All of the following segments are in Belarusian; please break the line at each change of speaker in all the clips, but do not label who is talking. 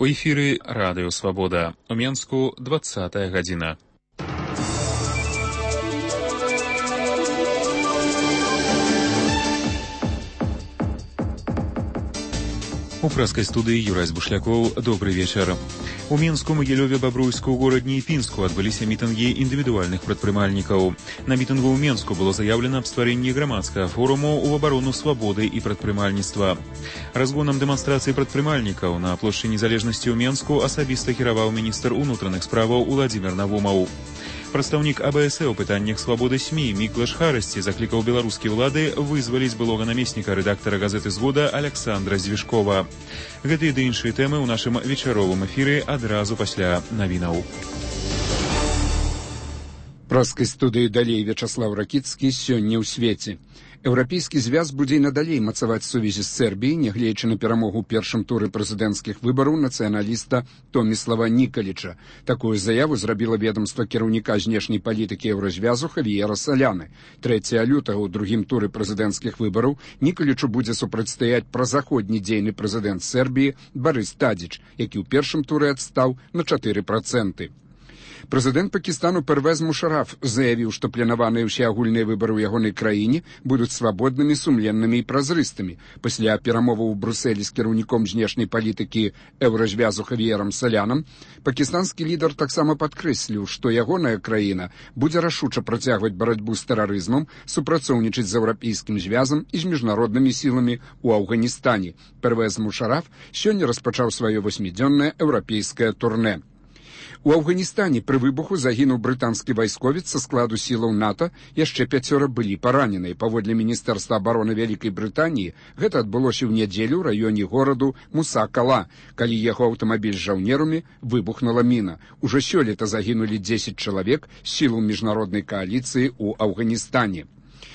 У эфіры Радыё Свабода. У Менску 20-я гадзіна. У прэскай студыі Юрай Бушлякоў. Добрый вечар. У Мінску, Магілёве, Бабруйску, горадні і Пінску адбыліся мітынгі індывідуальных прадпрымальнікаў. На мітынгу ў Менску было заяўлена аб стварэнні грамадскага форуму ў абарону свабоды і прадпрымальніцтва. Разгонам дэманстрацыі прадпрымальнікаў на плошчы Незалежнасці ў Менску асабіста кіраваў міністр унутраных справаў Уладзімір Навумаў. Прадстаўнік АБС у пытаннях свабоды СМІ Міклаш Харасці заклікаў беларускія ўлады вызваліць былога намесніка рэдактара газеты «Згода» Александра Звішкова. Гэтыя ды іншыя тэмы ў нашым вечаровым эфіры адразу пасля навінаў.
Прэскай студыі далей Вячаслаў Ракіцкі. Сёння ў свеце. Еўрапейскі звяз будзе і надалей мацаваць сувязі з Сербіяй, нягледзячы на перамогу ў першым туры прэзідэнцкіх выбараў нацыяналіста Томіслава Нікаліча. Такую заяву зрабіла ведамства кіраўніка знешняй палітыкі еўразвязу Хавіера Саляны. 3 лютага ў другім туры прэзідэнцкіх выбараў Нікалічу будзе супрацьстаяць празаходні дзейны прэзідэнт Сербіі Барыс Тадзіч, які ў першым туры адстаў на 4%. Прэзідэнт Пакістану Первез Мушараф заявіў, што планаваныя ўсеагульныя выбары ў ягонай краіне будуць свабоднымі, сумленнымі і празрыстымі. Пасля перамоваў у Брусэлі з кіраўніком знешняй палітыкі еўразвязу Хавіерам Салянам, пакістанскі лідар таксама падкрэсліў, што ягоная краіна будзе рашуча працягваць барацьбу з тэрарызмам, супрацоўнічаць з еўрапейскім звязам і з міжнароднымі сіламі ў Афганістане. Первез Мушараф сёння распачаў сваё 8-дзённае еўрапейскае турнэ. У Афганістане пры выбуху загінуў брытанскі вайсковец са складу сілаў НАТО, яшчэ 5 былі параненыя. Паводле Міністэрства абароны Вялікай Брытаніі, гэта адбылося ў нядзелю ў раёне гораду Муса-Кала, калі ехаў аўтамабіль з жаўнерамі, выбухнула міна. Ужо сёлета загінулі 10 чалавек з сілаў міжнароднай кааліцыі ў Афганістане.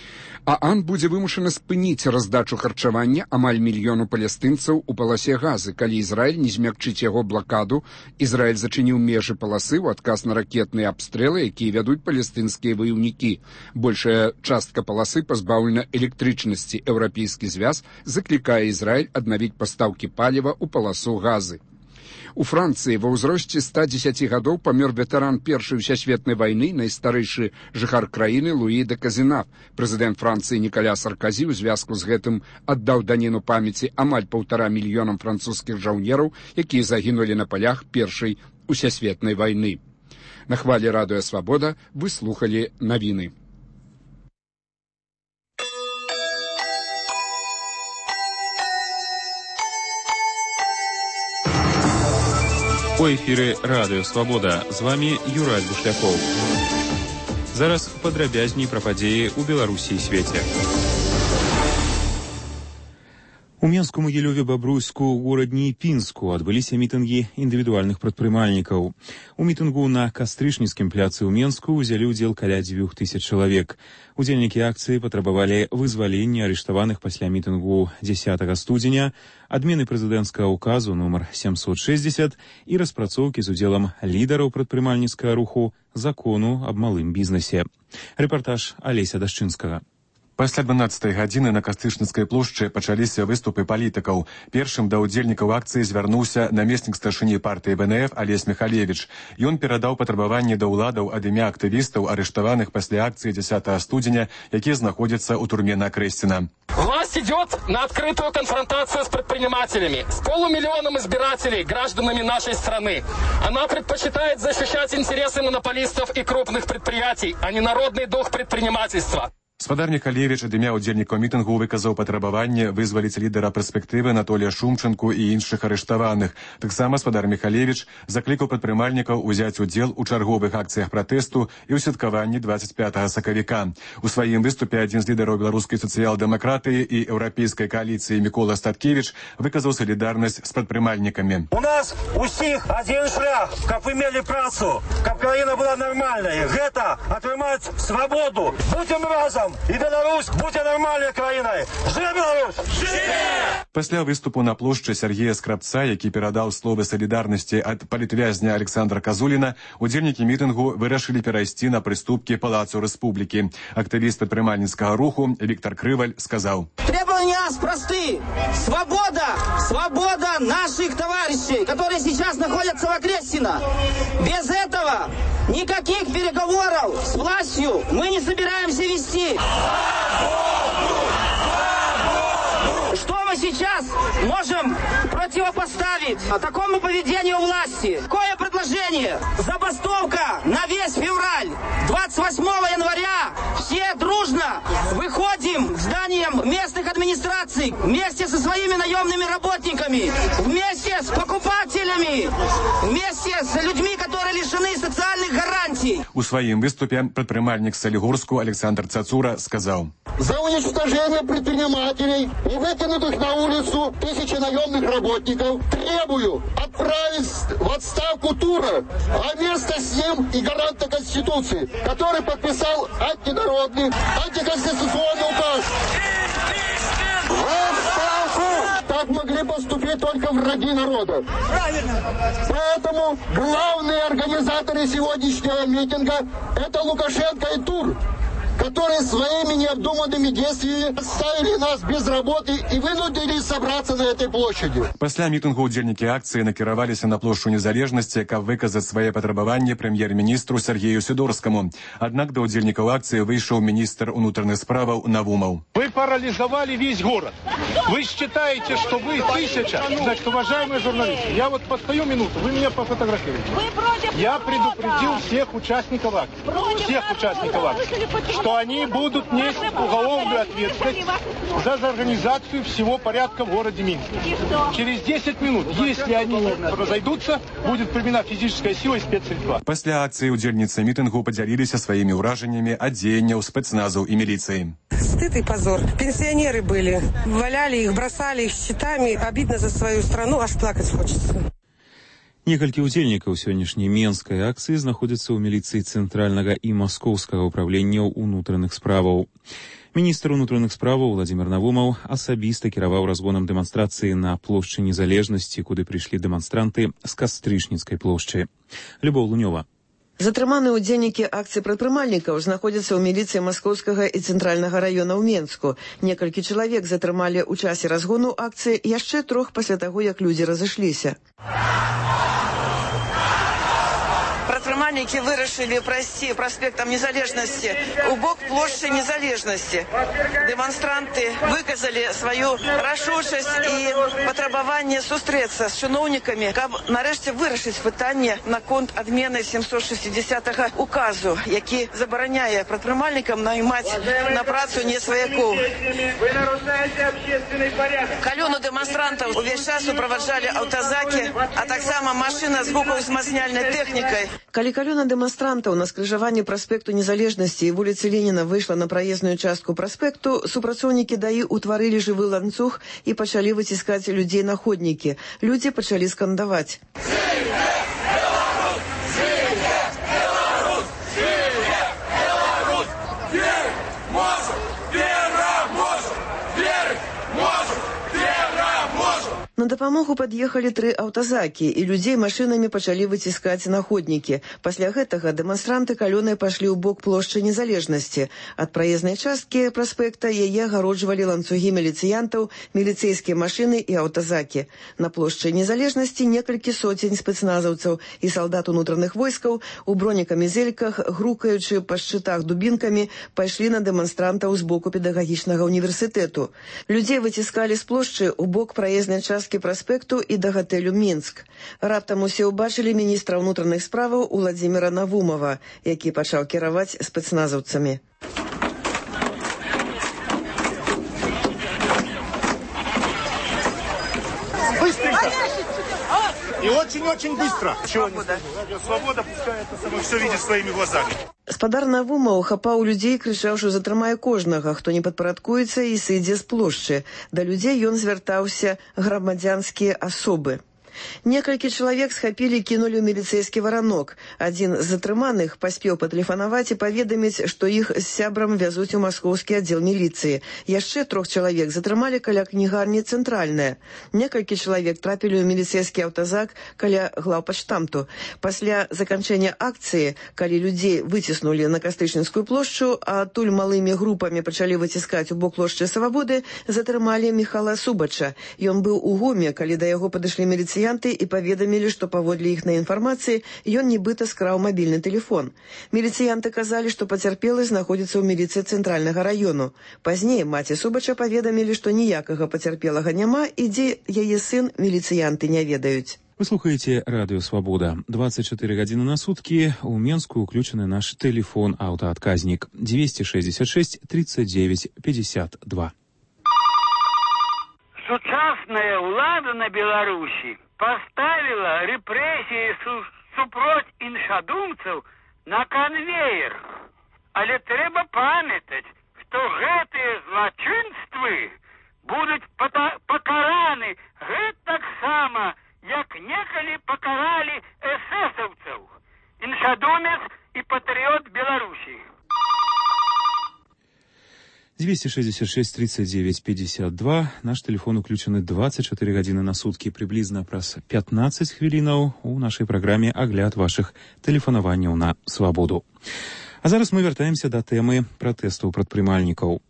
ААН будзе вымушана спыніць раздачу харчавання амаль мільёну палестынцаў у паласе Газы. Калі Ізраіль не змякчыць яго блакаду, Ізраіль зачыніў межы паласы ў адказ на ракетныя абстрэлы, якія вядуць палестынскія ваяўнікі. Большая частка паласы пазбаўлена электрычнасці. Еўрапейскі звяз заклікае Ізраіль аднавіць пастаўкі паліва ў паласу Газы. У Францыі ва ўзросце 110 гадоў памёр ветэран Першай сусветнай вайны, найстарэйшы жыхар краіны Луі де Казінав. Прэзідэнт Францыі Нікаля Сарказі ў звязку з гэтым аддаў даніну памяці амаль 1,5 мільёнам французскіх жаўнераў, якія загінулі на палях Першай сусветнай вайны. На хвалі Радыё Свабода вы слухалі навіны.
У эфіры Радыё Свабода. З вамі Юрай Бушлякоў. Зараз падрабязней пра падзеі ў Беларусі і свеце. У Менску, Магілёве, Бабруйску, горадні і Пінску адбыліся мітынгі індывідуальных прадпрымальнікаў. У мітынгу на Кастрычніцкім пляцы ў Менску ўзялі ўдзел каля 2000 чалавек. Удзельнікі акцыі патрабавалі вызвалення арыштаваных пасля мітынгу 10 студзеня, адмены прэзідэнцкага ўказу нумар 760 і распрацоўкі з удзелам лідараў прадпрымальніцкага руху закону аб малым бізнесе. Рэпартаж Алеся Дашчынскага.
Пасля 12-й гадзіны на Кастрычніцкай плошчы пачаліся выступы палітыкаў. Першым да ўдзельнікаў акцыі звярнуўся намеснік старшыні партыі БНФ Алесь Михалевич. Ён перадаў патрабаванні да ўладаў ад імя актывістаў, арыштаваных пасля акцыі 10 студзеня, якія знаходзяцца ў турме на Кресціна.
Власть идет на открытую конфронтацию с предпринимателями, с полумиллионом избирателей, гражданами нашей страны. Она предпочитает защищать интересы монополистов и крупных предприятий, а не народный дух предпринимательства.
Спадар Михалевич ад імя ўдзельнікаў мітынгу выказаў патрабаванне вызваліць лідара перспектывы Анатолія Шумчанку і іншых арыштаваных. Таксама спадар Михалевич заклікаў прадпрымальнікаў узяць удзел у чарговых акцыях пратэсту і ў святкаванні 25 сакавіка. У сваім выступе адзін з лідараў беларускай сацыял-дэмакратыі і еўрапейскай кааліцыі Мікола Статкевіч выказаў салідарнасць з прадпрымальнікамі.
У нас усіх адзін шлях, каб вы мелі працу, каб краіна была нармальная. Гэта атрымаць свабоду. Будзем разам! І Беларусь будзе нармальнай краінай. Жыве Беларусь! Жыве!
Пасля выступу на плошчы Сергея Скрабца, які перадаў словы салідарнасці ад палітвязня Александра Казуліна, удзельнікі мітынгу вырашылі перайсці на прыступкі Палацу Рэспублікі. Актывіст прадпрымальніцкага руху Віктор Крываль сказаў:
Трэба у нас просты. Свобода наших товарищей, которые сейчас находятся в Окрестино. Без этого никаких переговоров с властью мы не собираемся вести. Что мы сейчас можем противопоставить такому поведению власти? Какое предложение? Забастовка на весь февраль. 28 января все дружно выходим к зданиям местных администраций вместе со своими наемными работниками, вместе с покупателями, вместе с людьми, которые лишены социальных гарантий.
У своем выступе предпринимальник Солигорску Александр Цацура сказал:
за уничтожение предпринимателей и выкинутых на улицу тысячи наемных работников требую отправить в отставку Тура, а вместе с ним и гаранта Конституции, который подписал антинародный, антиконституционный указ. В отставку! Так могли поступить только враги народа. Поэтому главные организаторы сегодняшнего митинга – это Лукашенко и Тур, которые своими необдуманными действиями оставили нас без работы и вынудили собраться на этой площади.
Пасля мітингу удзельнікі акцыі накіраваліся на плошчу незалежнасці, каб выказаць свае патрабаванні прэм'ер-міністру Сергею Сидорскому. Аднак да удзельнікаў акцыі выйшаў міністр унутраных справаў Навумов.
Вы парализовали весь город. Вы считаете, что вы тысяча? Значит, уважаемые журналисты, я вот постою минуту, вы меня пофотографируете. Я предупредил всех участников акции, что они будут нести уголовную ответственность за организацию всего порядка в городе Минске. Через 10 минут, если они не разойдутся, будет применена физическая сила и спецсредства.
Пасля акцыі удзельніцы мітынгу падзяліліся сваімі ўражаннямі ад дзеянняў спецназу і міліцыі.
Стыд и позор. Пенсионеры были. Валяли их, бросали их щитами. Обидно за свою страну, аж плакать хочется.
Некалькі удзельнікаў сённяшняй менскай акцыі знаходзяцца ў міліцыі цэнтральнага і маскоўскага ўправленняў унутраных справаў. Міністр унутраных справаў Владимир Навумов асабіста кіраваў разгонам дэманстрацыі на плошчы Незалежнасці, куды прыйшлі дэманстранты з Кастрычніцкай плошчы. Любоў Лунёва.
Затрыманыя ўдзельнікі акцыі прадпрымальнікаў знаходзяцца ў міліцыі маскоўскага і цэнтральнага раёна ў Менску. Некалькі чалавек затрымалі ў часе разгону акцыі, яшчэ 3 пасля таго, як людзі разышліся.
Прадпрымальнікі вырашылі прайсці праспектам Незалежнасці у бок плошчы Незалежнасці. Дэманстранты выказалі сваю рашучасць і патрабаванне сустрэцца з чыноўнікамі, каб нарэшце вырашыць пытанне наконт адмены 760-го указу, які забараняе прадпрымальнікам наймаць на працу не сваякоў. Калёну дэманстрантаў увесь час суправаджалі аўтазакі, а таксама машына з гукаўзмацняльнай тэхнікай.
Калі калёна дэманстрантаў на скрыжаванні праспекту Незалежнасці і вуліцы Леніна выйшла на праезную частку праспекту, супрацоўнікі ДАІ утварылі жывы ланцуг і пачалі выціскаць людзей на ходнікі. Людзі пачалі скандаваць. На дапамогу пад'ехалі 3 аўтазакі, і людзей машынамі пачалі выціскаць на ходнікі. Пасля гэтага дэманстранты калёнай пайшлі ў бок плошчы Незалежнасці. Ад праезнай часткі праспекта яе агароджвалі ланцугі міліцыянтаў, міліцэйскія машыны і аўтазакі. На плошчы Незалежнасці некалькі соцень спецназаўцаў і салдат унутраных войскаў у бронекамізэльках, грукаючы па шчытах дубінкамі, пайшлі на дэманстрантаў з боку педагагічнага універсітэту. Людзей выціскалі з плошчы ў бок праезнай часткі праспекту і да гатэлю Мінск. Раптам усе ўбачылі міністра ўнутраных справаў Владимира Навумова, які пачаў кіраваць спецназаўцамі.
Быстренько! И очень-очень быстро. Свобода, пускай это само все видит своими глазами.
Спадар Навумов хапаў людзей, крычаўшы «затрымае кожнага, хто не падпарадкуецца і сыдзе з плошчы». Да людзей ён звяртаўся грамадзянскія асобы. Некалькі чалавек схапілі, кінулі ў міліцэйскі варанок. Адзін з затрыманых паспеў патэлефанаваць і паведаміць, што іх з сябрам вязуць у маскоўскі аддзел міліцыі. Яшчэ 3 чалавек затрымалі каля кнігарні «Цэнтральная». Некалькі чалавек трапілі ў міліцэйскі аўтазак каля глаўпачтамту. Пасля заканчэння акцыі, калі людзей выціснулі на Кастрычніцкую плошчу, а адтуль малымі групамі пачалі выціскаць у бок плошчы Свабоды, затрымалі Міхала Субача. Ён быў у гуме, калі да яго падышлі міліцыянты і паведамілі, што паводле іхнай інфармацыі ён нібыта скраў мабільны тэлефон. Міліцыянты казалі, што пацярпелы знаходзіцца ў міліцыі цэнтральнага раёну. Пазней маці Субача паведамілі, што ніякага пацярпелага няма і дзе яе сын, міліцыянты не ведаюць.
Вы слухаете Радио Свобода. 24 гадзіны на суткі. У Менску уключены наш телефон аўтаадказнік 266 39 52.
Сучасная ўлада на Беларусі поставила рэпрэсіі супроць іншадумцаў на канвеер. Але трэба памятаць, што гэтыя злачынствы будуць пакараны гэтаксама, як некалі пакаралі эсэсаўцаў. Іншадумец і патрыёт Беларусі.
266 39 52. Наш телефон уключены 24 гадзіны на суткі. Прыблізна праз 15 хвілінаў у нашай праграме агляд вашых тэлефанаванняў на свабоду. А зараз мы вяртаемся да тэмы пратэстаў прадпрымальнікаў.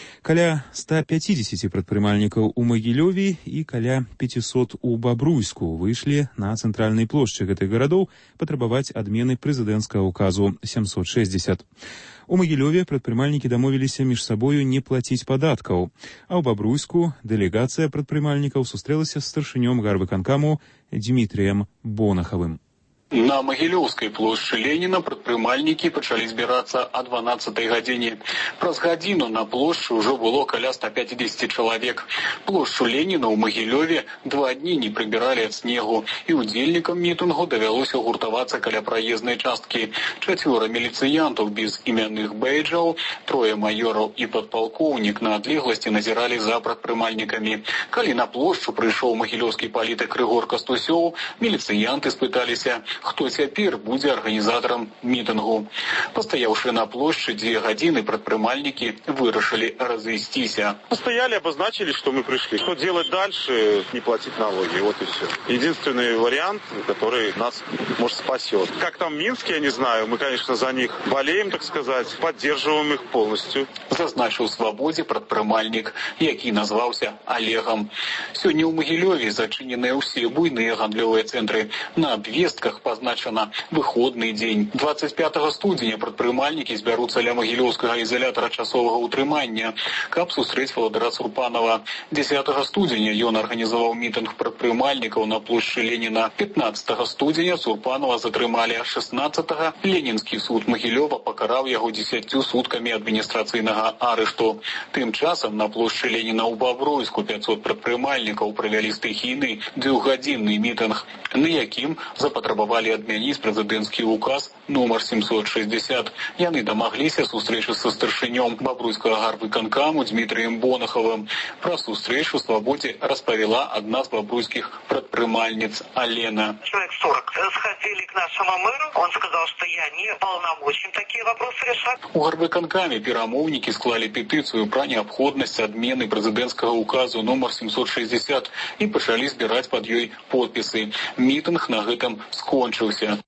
Каля 150 прадпрымальнікаў у Магілёве і каля 500 у Бабруйску выйшлі на цэнтральнай плошчы гэтых гарадоў патрабаваць адмены прэзідэнцкага ўказу 760. У Магілёве прадпрымальнікі дамовіліся між сабою не плаціць падаткаў, а ў Бабруйску дэлегацыя прадпрымальнікаў сустрэлася з старшынём гарвыканкаму Дмітрыем Бонахавым.
На Магілёўскай плошчы Леніна прадпрымальнікі пачалі збірацца о 12 гадзіне. Праз гадзіну на плошчы ўжо было каля 150 чалавек. Плошчу Леніна ў Магілёве 2 дні не прыбіралі ад снегу, і удзельнікам мітынгу давялося гуртавацца каля праезнай часткі. 4 міліцыянтаў без імянных бэйджаў, 3 маёраў і падпалкоўнік на адлегласці назіралі за прадпрымальнікамі. Калі на плошчу прыйшоў магілёўскі палітык Рыгор Кастусёў, міліцыянты спыталіся, хто цяпер будзе арганізатарам мітынгу. Пастаяўшы на плошчы 2 гадзіны, прадпрымальнікі вырашылі разыйсціся.
Постояли, обозначили, что мы пришли. Что делать дальше? Не платить налоги. Вот и все. Единственный вариант, который нас, может, спасет. Как там в Минске, я не знаю. Мы, конечно, за них болеем, так сказать. Поддерживаем их полностью.
Зазначыў Свабодзе прадпрымальнік, які назваўся Олегам. Сёння ў Магілёве зачыненыя ўсе буйныя гандлёвыя цэнтры. На абвестках позначена выходный день. 25 студзеня прадпрымальнікі збяруцца ля магілёўскага ізалятара часовага утрымання, каб сустрэць валадара Сурпанова. 10 студзеня ён арганізаваў мітынг прадпрымальнікаў на плошчы Леніна. 15 студзеня Сурпанова затрымалі, а 16 Ленінскі суд Магілёва пакараў яго 10 суткамі адміністрацыйнага арышту. Тым часам на плошчы Леніна ў Бабруйску 500 прадпрымальнікаў правялі стыхійны 2-гадзінны мітынг, на якім запатрабавалі адмяніць прэзідэнцкі ўказ нумар 760. Яны дамагліся сустрэчы са старшынём бабруйскага гарвыканкаму Дмітрыем Бонахавым. Пра сустрэчу Свабодзе распавяла адна з бабруйскіх прадпрымальніц Алена.
Человек 40 сходили к нашему мэру. Он сказал, что я не полномочен такие вопросы решать.
У гарвыканкаме перамоўнікі склалі петыцыю пра неабходнасць адмены прэзідэнцкага ўказу нумар 760 і пачалі збіраць пад ёй подпісы. Мітынг на гэтым скончыўся.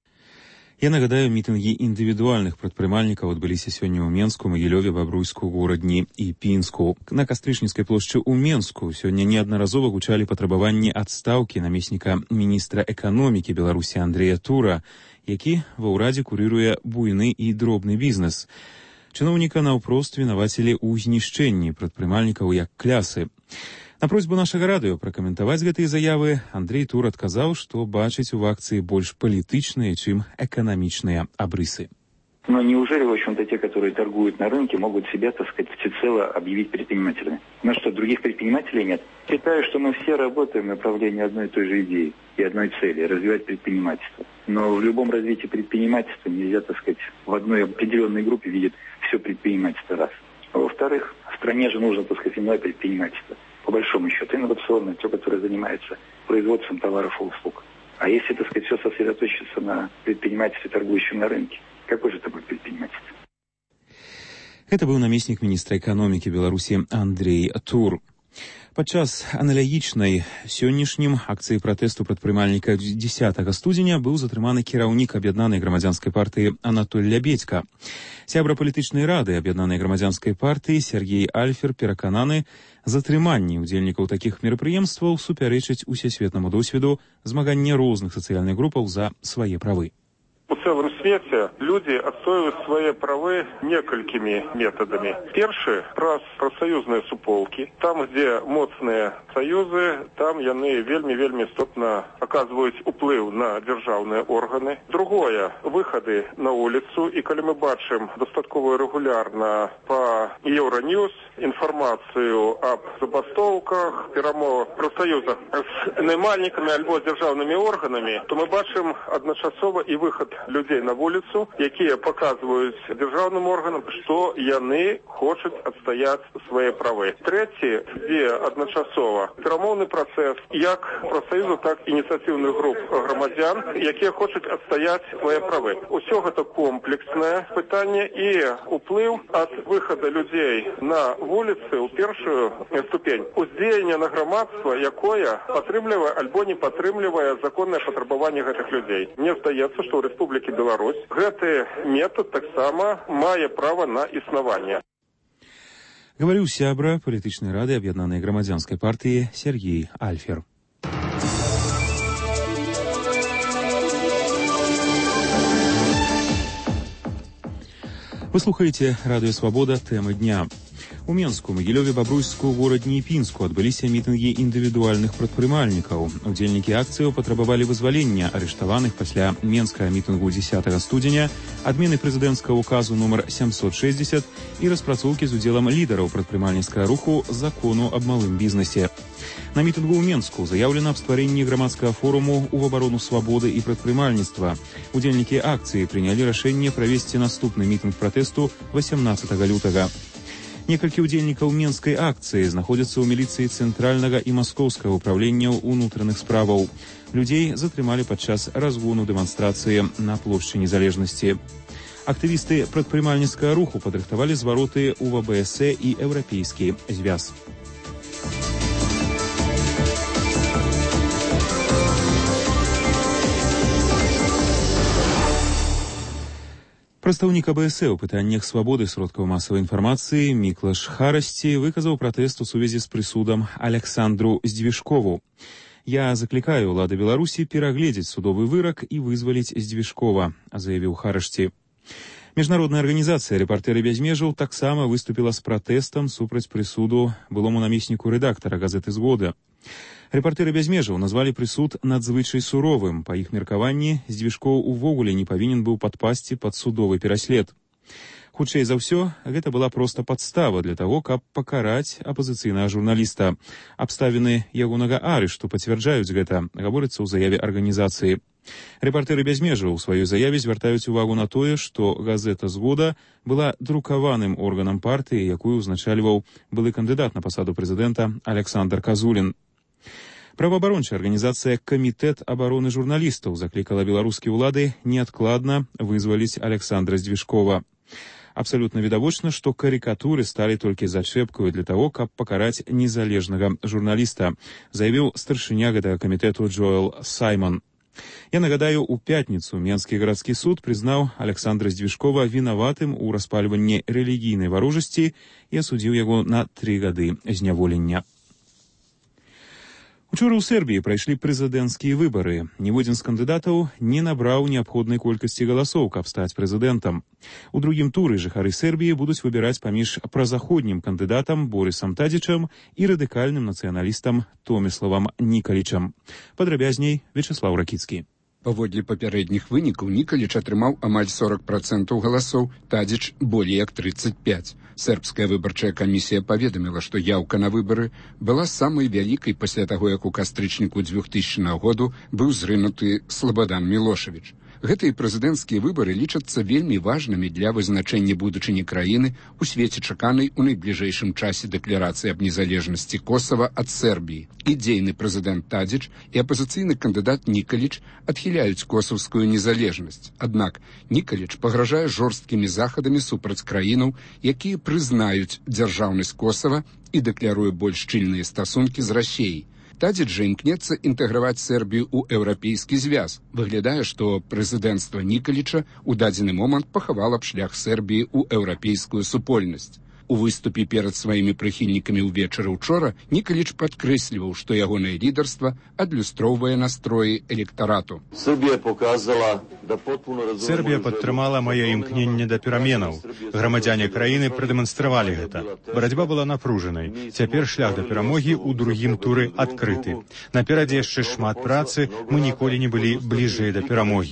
Я нагадаю, мітынгі індывідуальных прадпрымальнікаў адбыліся сёння ў Менску, Магілёве, Бабруйску, Горадні і Пінску. На Кастрычніцкай плошчы ў Менску сёння неаднаразова гучалі патрабаванні адстаўкі намесніка міністра эканомікі Беларусі Андрэя Тура, які ва ўрадзе курыруе буйны і дробны бізнес. Чыноўніка наўпрост вінавацілі ў знішчэнні прадпрымальнікаў як клясы. На просьбу нашага радыё пракаментаваць гэтыя заявы Андрей Тур адказаў, што бачыць у акцыі больш палітычныя, чым эканамічныя абрысы.
Но неужели, в общем-то, те, которые торгуют на рынке, могут себя, так сказать, всецело объявить предпринимателями? Ну что, других предпринимателей нет? Считаю, что мы все работаем в направлении одной и той же идеи и одной цели – развивать предпринимательство. Но в любом развитии предпринимательства нельзя, так сказать, в одной определенной группе видеть все предпринимательство раз. А во-вторых, в стране же нужно, так сказать, иное предпринимательство. по большому счету, инновационное, то, которое занимается производством товаров и услуг. А если, так сказать, все сосредоточится на предпринимательстве, торгующем на рынке, какой же это будет предпринимательство?
Это был намеснік міністра эканомікі Беларусі Андрей Тур. Падчас аналагічнай сённяшнім акцыі пратэсту прадпрымальніка 10 студзеня быў затрыманы кіраўнік аб'яднанай грамадзянскай партыі Анатоль Лябедька. Сябра палітычнай рады аб'яднанай грамадзянскай партыі Сергей Альфер перакананы, затрыманні ўдзельнікаў такіх мерапрыемстваў супярэчыць усесветнаму досведу змагання розных сацыяльных групаў за свае правы.
У целом свете люди отстаивают свои права некалькими методами. Первый – профсоюзные суполки. Там, где моцные союзы, там яны вельми істотно оказывают уплыв на державные органы. Другое – выходы на улицу. И когда мы бачим достаточно регулярно по Euronews информацию об забастовках, перемовах профсоюзах с наймальниками або с державными органами, то мы бачим одночасово и выход людей на вулицу, якія показывают державным органам, что яны хочуць адстаяць свае правы. Третий, где одночасово перамоўны процесс як профсоюзу, так і ініцыятыўных груп громадян, якія хочуць адстаяць свае правы. Усё гэта комплекснае пытанне і уплыв от выхода людей на вулицы у першую ступень. Уздзеянне на грамадства, якое падтрымлівае альбо не падтрымлівае законнае патрабаванне гэтых людей. Мне здаецца, што ў Рэспублікі Беларусь гэты метод таксама мае права на існаванне.
Гаварыў сябра палітычнай рады аб'яднанай грамадзянскай партыі Сергей Альфер. Вы слухаеце радыё Свабода, тэмы дня. У Менску, Магілёве, Бабруйску, горадні і Пінску адбыліся мітынгі індывідуальных прадпрымальнікаў. Удзельнікі акцыяў патрабавалі вызвалення арыштаваных пасля менскага мітынгу 10 студзеня, адмены прэзідэнцкага указу нумар 760 і распрацоўкі з удзелам лідараў прадпрымальніцкага руху закону аб малым бізнесе. На мітынгу ў Менску заяўлена аб стварэнні грамадскага форуму ў абарону свабоды і прадпрымальніцтва. Удзельнікі акцыі прынялі рашэнне правесці наступны мітынг пратэсту 18 лютага. Некалькі ўдзельнікаў менскай акцыі знаходзяцца ў міліцыі цэнтральнага і маскоўскага ўправленняў унутраных справаў. Людзей затрымалі падчас разгону дэманстрацыі на плошчы Незалежнасці. Актывісты прадпрымальніцкага руху падрыхтавалі звароты ў ВБС і Еўрапейскі звяз. Прадстаўнік АБС у пытаннях свабоды сродкаў масавай інфармацыі Міклаш Харасці выказаў пратэст у сувязі з прысудам Александру Здвижкову. «Я заклікаю ўлады Беларусі перагледзець судовы вырак і вызваліць Здвижкова», заявіў Харасці. Міжнародная арганізацыя «Рэпартэры без межаў» таксама выступіла з пратэстам супраць прысуду былому намесніку рэдактара газеты «Згода». Рэпартэры без межаў назвалі прысуд надзвычай суровым. Па іх меркаванні, Здвижкоў увогуле не павінен быў падпасці пад судовы пераслед. Хутчэй за ўсё, гэта была проста падстава для таго, каб пакараць апазіцыйнага журналіста. Абставіны ягонага арышту пацвярджаюць гэта, гаворыцца ў заяве арганізацыі. Рэпартэры без межаў у сваёй заяве звяртаюць увагу на тое, што газета «Згода» была друкаваным органам партыі, якую ўзначальваў былы кандыдат на пасаду прэзідэнта Александр Казулін. Праваабарончая арганізацыя «Камітэт абароны журналістаў» заклікала беларускія ўлады неадкладна вызваліць Александра Здвижкова. Абсалютна відавочна, што карыкатуры сталі толькі зачэпкаю для таго, каб пакараць незалежнага журналіста, заявіў старшыня гэтага камітэту Джоэл Саймон. Я нагадаю, у пятніцу Менскі гарадскі суд прызнаў Александра Здвижкова вінаватым у распальванні рэлігійнай варожасці і асудзіў яго на 3 гады зняволення. Учора ў Сербіі прайшлі прэзідэнцкія выбары. Ніводзін з кандыдатаў не набраў неабходнай колькасці галасоў, каб стаць прэзідэнтам. У другім туры жыхары Сербіі будуць выбіраць паміж празаходнім кандыдатам Борисам Тадзічам і радыкальным нацыяналістам Томіславам Нікалічам. Падрабязней Вячеслав Ракіцкі.
Паводле папярэдніх вынікаў Нікаліч атрымаў амаль 40% галасоў, Тадзіч болей як 35%. Сербская выбарчая камісія паведаміла, што яўка на выбары была самай вялікай пасля таго, як у кастрычніку 2000 году быў зрынуты Слабадан Мілошевіч. Гэтыя прэзідэнцкія выбары лічацца вельмі важнымі для вызначэння будучыні краіны у свеце чаканай у найбліжэйшым часе дэкларацыі аб незалежнасці Косава ад Сербіі. І дзейны прэзідэнт Тадзіч і апазіцыйны кандыдат Нікаліч адхіляюць косаўскую незалежнасць. Аднак Нікаліч пагражае жорсткімі захадамі супраць краінаў, якія прызнаюць дзяржаўнасць Косава і дэкляруе больш шчыльныя стасункі з Расіяй. Тадзіч жа імкнецца інтэграваць Сербію ў еўрапейскі звяз. Выглядае, што прэзідэнцтва Нікаліча ў дадзены момант пахавала б шлях Сербіі ў еўрапейскую супольнасць. У выступе перад сваімі прыхільнікамі ўвечары учора Нікаліч падкрэсліваў, што ягонае лідарства адлюстроўвае настроі электарату.
Сербія падтрымала мае імкненне да пераменаў. Грамадзяне краіны прадэманстравалі гэта. Барацьба была напружанай. Цяпер шлях да перамогі ў другім туры адкрыты. Наперадзе яшчэ шмат працы, мы ніколі не былі бліжэй да перамогі.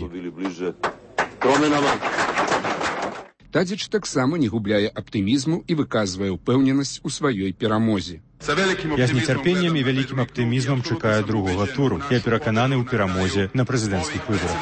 Тадзіч таксама не губляе аптымізму і выказвае ўпэўненасць у сваёй перамозе.
Я з нецярпеннем і вялікім аптымізмам чакаю другога туру. Я перакананы ў перамозе на прэзідэнцкіх выбарах.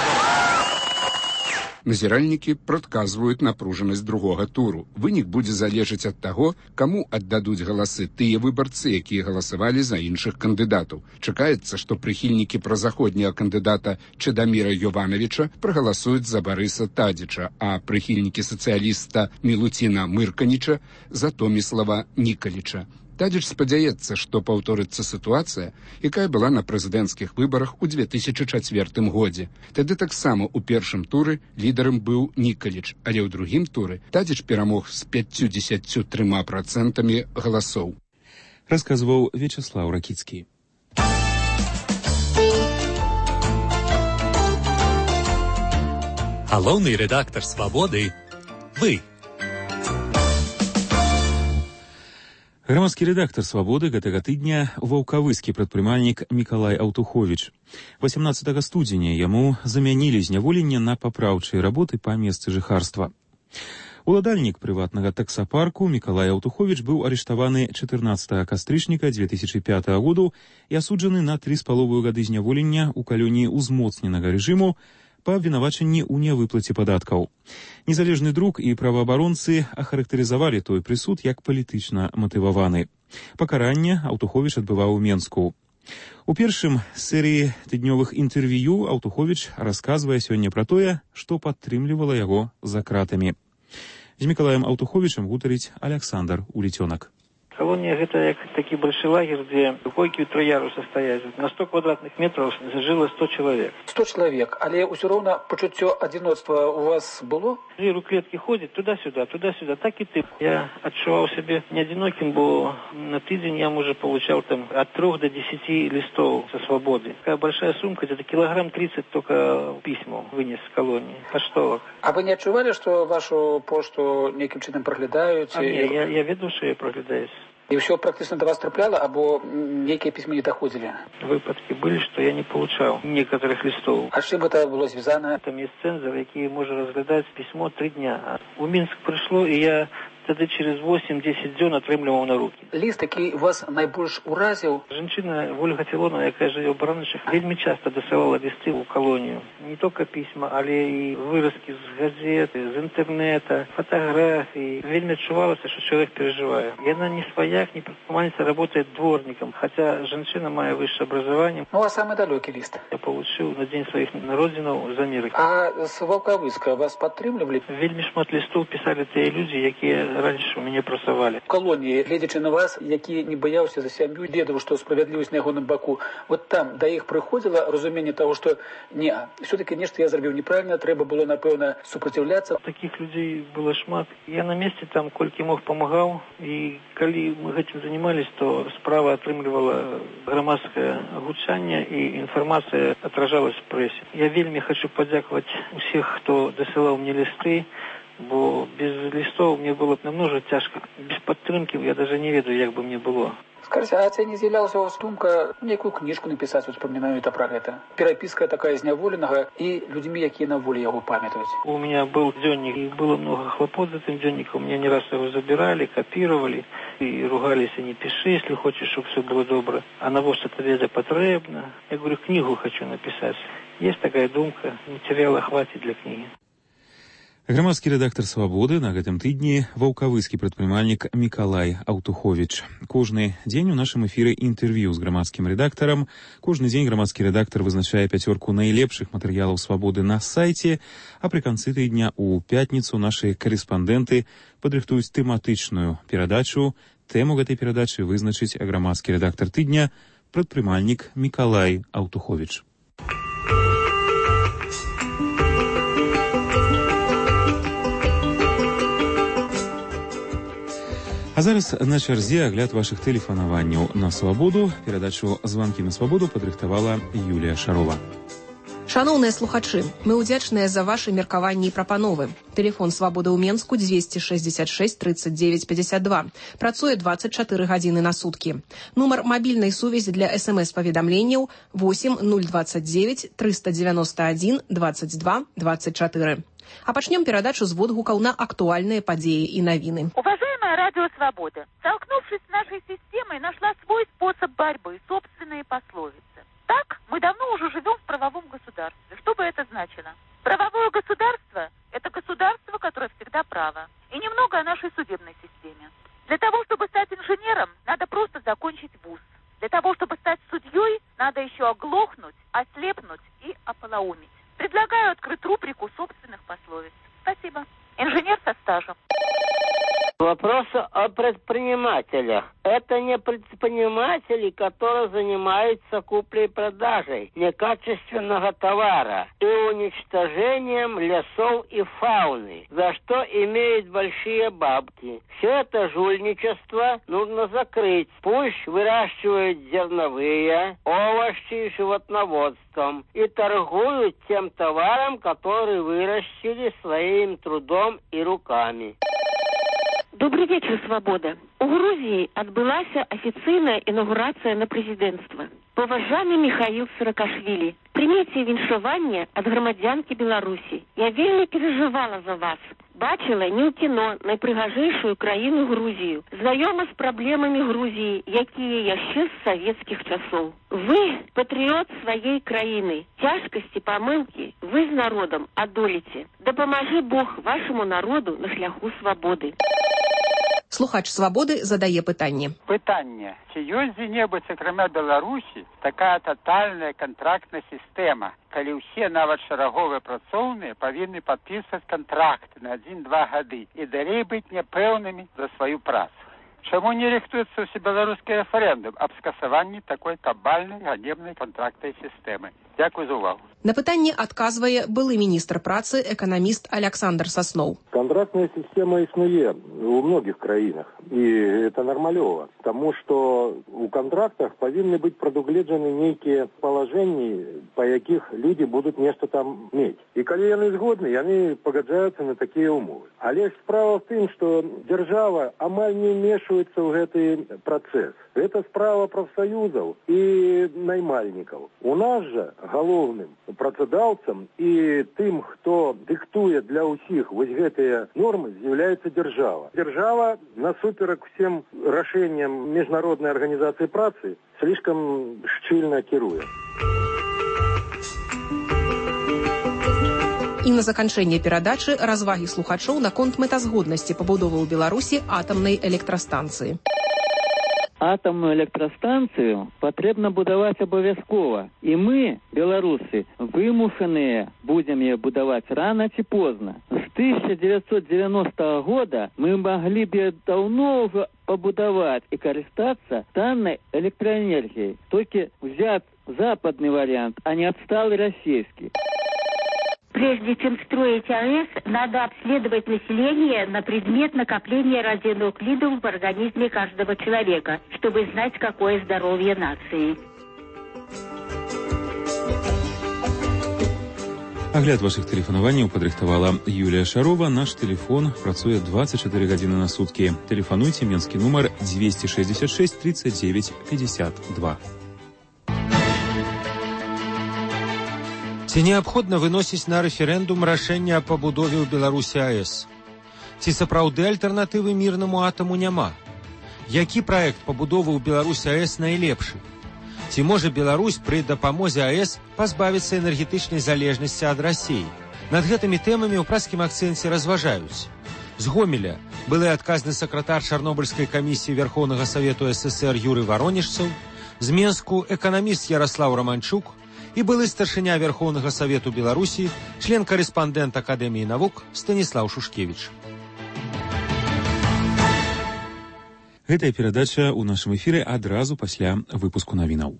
Назіральнікі прадказваюць напружанасць другога туру. Вынік будзе залежаць ад таго, каму аддадуць галасы тыя выбарцы, якія галасавалі за іншых кандыдатаў. Чакаецца, што прыхільнікі празаходняга кандыдата Чедаміра Йовановича прагаласуюць за Барыса Тадзіча, а прыхільнікі сацыяліста Мілуціна Мырканіча за Томіслава Нікаліча. Тадзіч спадзяецца, што паўторыцца сітуацыя, якая была на прэзідэнцкіх выбарах у 2004 годзе. Тады таксама ў першым туры лідарам быў Нікаліч, але ў другім туры Тадзіч перамог з 53% галасоў.
Расказваў Вячаслаў Ракіцкі.
Галоўны рэдактар «Свабоды» – вы.
Грамадскі рэдактар «Свабоды» гэтага тыдня ваўкавыскі прадпрымальнік Мікалай Аўтуховіч. 18 студзеня яму замянілі зняволенне на папраўчыя работы па месцы жыхарства. Уладальнік прыватнага таксапарку Мікалай Аўтуховіч быў арыштаваны 14 кастрычніка 2005 году і асуджаны на 3,5 гады зняволення ў калоніі ўзмоцненага рэжыму па абвінавачанні ў нявыплаце падаткаў. Незалежны друк і праваабаронцы ахарактарызавалі той прысуд як палітычна матываваны. Пакаранне Аўтуховіч адбываў у Менску. У першым серыі тыднёвых інтэрв'ю Аўтуховіч расказвае сёння пра тое, што падтрымлівала яго за кратамі. З Мікалаем Аўтуховічам гутарыць Аляксандр Уліцёнак.
Колония – это такі большой лагерь, где койки 3 яруса стаяць. На 100 квадратных метров жило 100 человек.
100 человек, але ўсё роўна пачуццё адзіноцтва у вас было?
Клетки ходят туда-сюда, так и ты. Я адчуваў себе не одиноким, бо на тыдзень я, может, получал там от 3 до 10 листов со свободы. Такая большая сумка, где-то килограмм 30 только письма вынес с колонии, поштовок.
А вы не адчувалі, что вашу пошту неким чынам проглядаюць?
Я веду, что я проглядаюсь.
И все практически до вас трапляло, або некие письма не доходили?
Выпадки были, что я не получал некоторых листов.
А с чем это было связано?
Там есть цензор, який може розглядати письмо 3 дня. У Мінськ прийшло, і я тоді через 8-10 дзён атрымліваў на руки.
Ліст, який вас найбільш уразив?
Женщина Ольга Тилонова, яка живе в Бараничах, вельми часто досилала листи в колонию. Не только письма, але и вырезки з газет, з интернета, фотографии. Вельми відчувалося, що чоловік переживає. І вона не свояк, не предпринимательница, работает дворником, хотя женщина має высшее образование.
Ну, а самый далекий лист?
Я получил на день своих народзінаў з Америки.
А с Ваўкавыска вас падтрымлівалі?
Вельми шмат листов писали те люди, які раньше у меня просовали.
В колонии, глядячи на вас, які не боялся за сям'ю, ведаў, что справедливость на ягоным боку, вот там до их приходило разумение того, что не, все-таки нечто я зробив неправильно, треба было, напевно, сопротивляться.
Таких людей было шмат. Я на месте там, колькі мог, помогал, и коли мы этим занимались, то справа атрымлівала громадское гучанне, и информация отражалась в прессе. Я вельми хочу подяковать всех, кто досылал мне листы, бо без листов мне было б намного тяжко. Без падтрымки я даже не ведаю, як бы мне было.
Скажите, а це не з'являлася у вас думка некую книжку написать, успоминаю это про это? Переписка такая зняволеного и людьми, які на воле его памятують.
У меня был дневник, и было много хлопот за этим дневником. Меня не раз его забирали, копировали. и ругались, и не пиши, если хочешь, чтобы все было добро. А навошта тебе это потребно? Я говорю, книгу хочу написать. Есть такая думка, материала хватит для книги.
Грамадскі рэдактар «Свабоды» на гэтым тыдні ваўкавыскі прадпрымальнік Мікалай Аўтуховіч. Кожны дзень у нашым эфіры інтэрв'ю з грамадскім рэдактарам. Кожны дзень грамадскі рэдактар вызначае 5 найлепшых матэрыялаў «Свабоды» на сайце, а пры канцы тыдня у пятніцу нашы карэспандэнты падрыхтуюць тэматычную перадачу. Тэму гэтай перадачы вызначыць грамадскі рэдактар тыдня прадпрымальнік Мікалай Аўтуховіч. А зараз на чарзе агляд вашых тэлефанаванняў на «Свабоду». Перадачу «Званкі на Свабоду» падрыхтавала Юлія Шарова.
Шаноўныя слухачы, мы ўдзячныя за вашы меркаванні і прапановы. Тэлефон «Свабоды» ў Менску 266 39 52. Працуе 24 гадзіны на суткі. Нумар мабільнай сувязі для СМС-паведамленняў 8 029 391 22 24. А пачнем перадачу з водгукаў на актуальныя падзеі і навіны.
Уважаемая радио «Свобода», столкнувшись с нашей системой, нашла свой способ борьбы, собственные пословицы. Так, мы давно уже живем в правовом государстве. Что бы это значило? Правовое государство – это государство, которое всегда право. И немного о нашей судебной системе. Для того, чтобы стать инженером, надо просто закончить вуз. Для того, чтобы стать судьей, надо еще оглохнуть, ослепнуть и ополоумить. Предлагаю открыть рубрику собственных пословиц. Спасибо. Инженер со стажем.
Вопрос о предпринимателях. Это не предприниматели, которые занимаются куплей-продажей некачественного товара и уничтожением лесов и фауны, за что имеют большие бабки. Все это жульничество нужно закрыть. Пусть выращивают зерновые, овощи и животноводством и торгуют тем товаром, который вырастили своим трудом и руками.
Добрый вечер, «Свобода». У Грузии отбылася официальная инаугурация на президентство. Поважаны Михаил Саакашвили, примите віншаванне от громадянки Беларуси. Я вельмі переживала за вас. Бачила не ў кіно найпрыгажэйшую краіну Грузію. Знаёма з праблемамі Грузіі, якія яшчэ з савецкіх часоў. Вы патрыёт сваёй краіны. Цяжкасці, памылкі вы з народам адолеце. Дапамажы Бог вашаму народу на шляху свабоды.
Слухач «Свабоды» задае пытанне.
Пытанне. Ці ёсць дзе-небудзь, акрамя Беларусі, такая тотальная контрактная сістэма, калі ўсе, нават шараговыя працоўныя, павінны падпісваць контракты на 1-2 гады і далей быць няпэўнымі за сваю працу? Чаму не рыхтуецца ўсе беларускі рэферэндум аб скасаванні такой кабальнай ганебнай контрактнай сістэмы? Дзякуй за ўвагу.
На пытанне адказвае былы міністр працы, эканаміст Александр Сасноў.
Контрактная система існуе у многих краінах, і это нормалёва, тому что у контрактах павінны быць прадугледжаны нейкія палажэнні, па якіх людзі будуць нешта там мець. І калі яны згодны, яны пагаджаюцца на такія умовы. Але справа в тым, што дзяржава амаль не ўмешваецца ў гэты працэс. Гэта справа прафсаюзаў і наймальнікаў. У нас жа галоўным працадаўцам і тым, хто дыктуе для ўсіх вось гэтыя нормы, з'яўляецца дзяржава. Дзяржава насуперак всем рашэнням міжнароднай арганізацыі працы слишком шчыльна кіруе.
І на заканчэнне перадачы развагі слухачоў наконт мэтазгоднасці пабудовы ў Беларусі атамнай электрастанцыі.
Атомную электростанцию потребно будовать обовязково. И мы, белорусы, вымушенные будем ее будовать рано чи поздно. С 1990 года мы могли бы давно уже побудовать и користаться данной электроэнергией. Только взять западный вариант, а не отсталый российский.
Прежде чем строить АЭС, надо обследовать население на предмет накопления радионуклидов в организме каждого человека, чтобы знать, какое здоровье нации.
Агляд вашых тэлефанаванняў падрыхтавала Юлія Шарова. Наш тэлефон працуе 24 гадзіны на суткі. Тэлефануйце, менскі нумар 266 39 52.
Ці неабходна выносіць на рэферэндум рашэнне аб пабудове ў Беларусі АЭС? Ці сапраўды альтэрнатывы мірнаму атаму няма? Які праект пабудовы ў Беларусі АЭС найлепшы? Ці можа Беларусь пры дапамозе АЭС пазбавіцца энергетычнай залежнасці ад Расіі? Над гэтымі тэмамі ў празкім акцэнце разважаюць. З Гомеля былы адказны сакратар Чарнобыльскай камісіі Верховнага Савету СССР Юры Варонежцаў, з Менску эканаміст Ярослаў Романчук і былы старшыня Верховнага Савету Беларусі, член-карэспандэнт Акадэміі навук Станіслаў Шушкевіч.
Гэтая перадача ў нашым эфіры адразу пасля выпуску навінаў.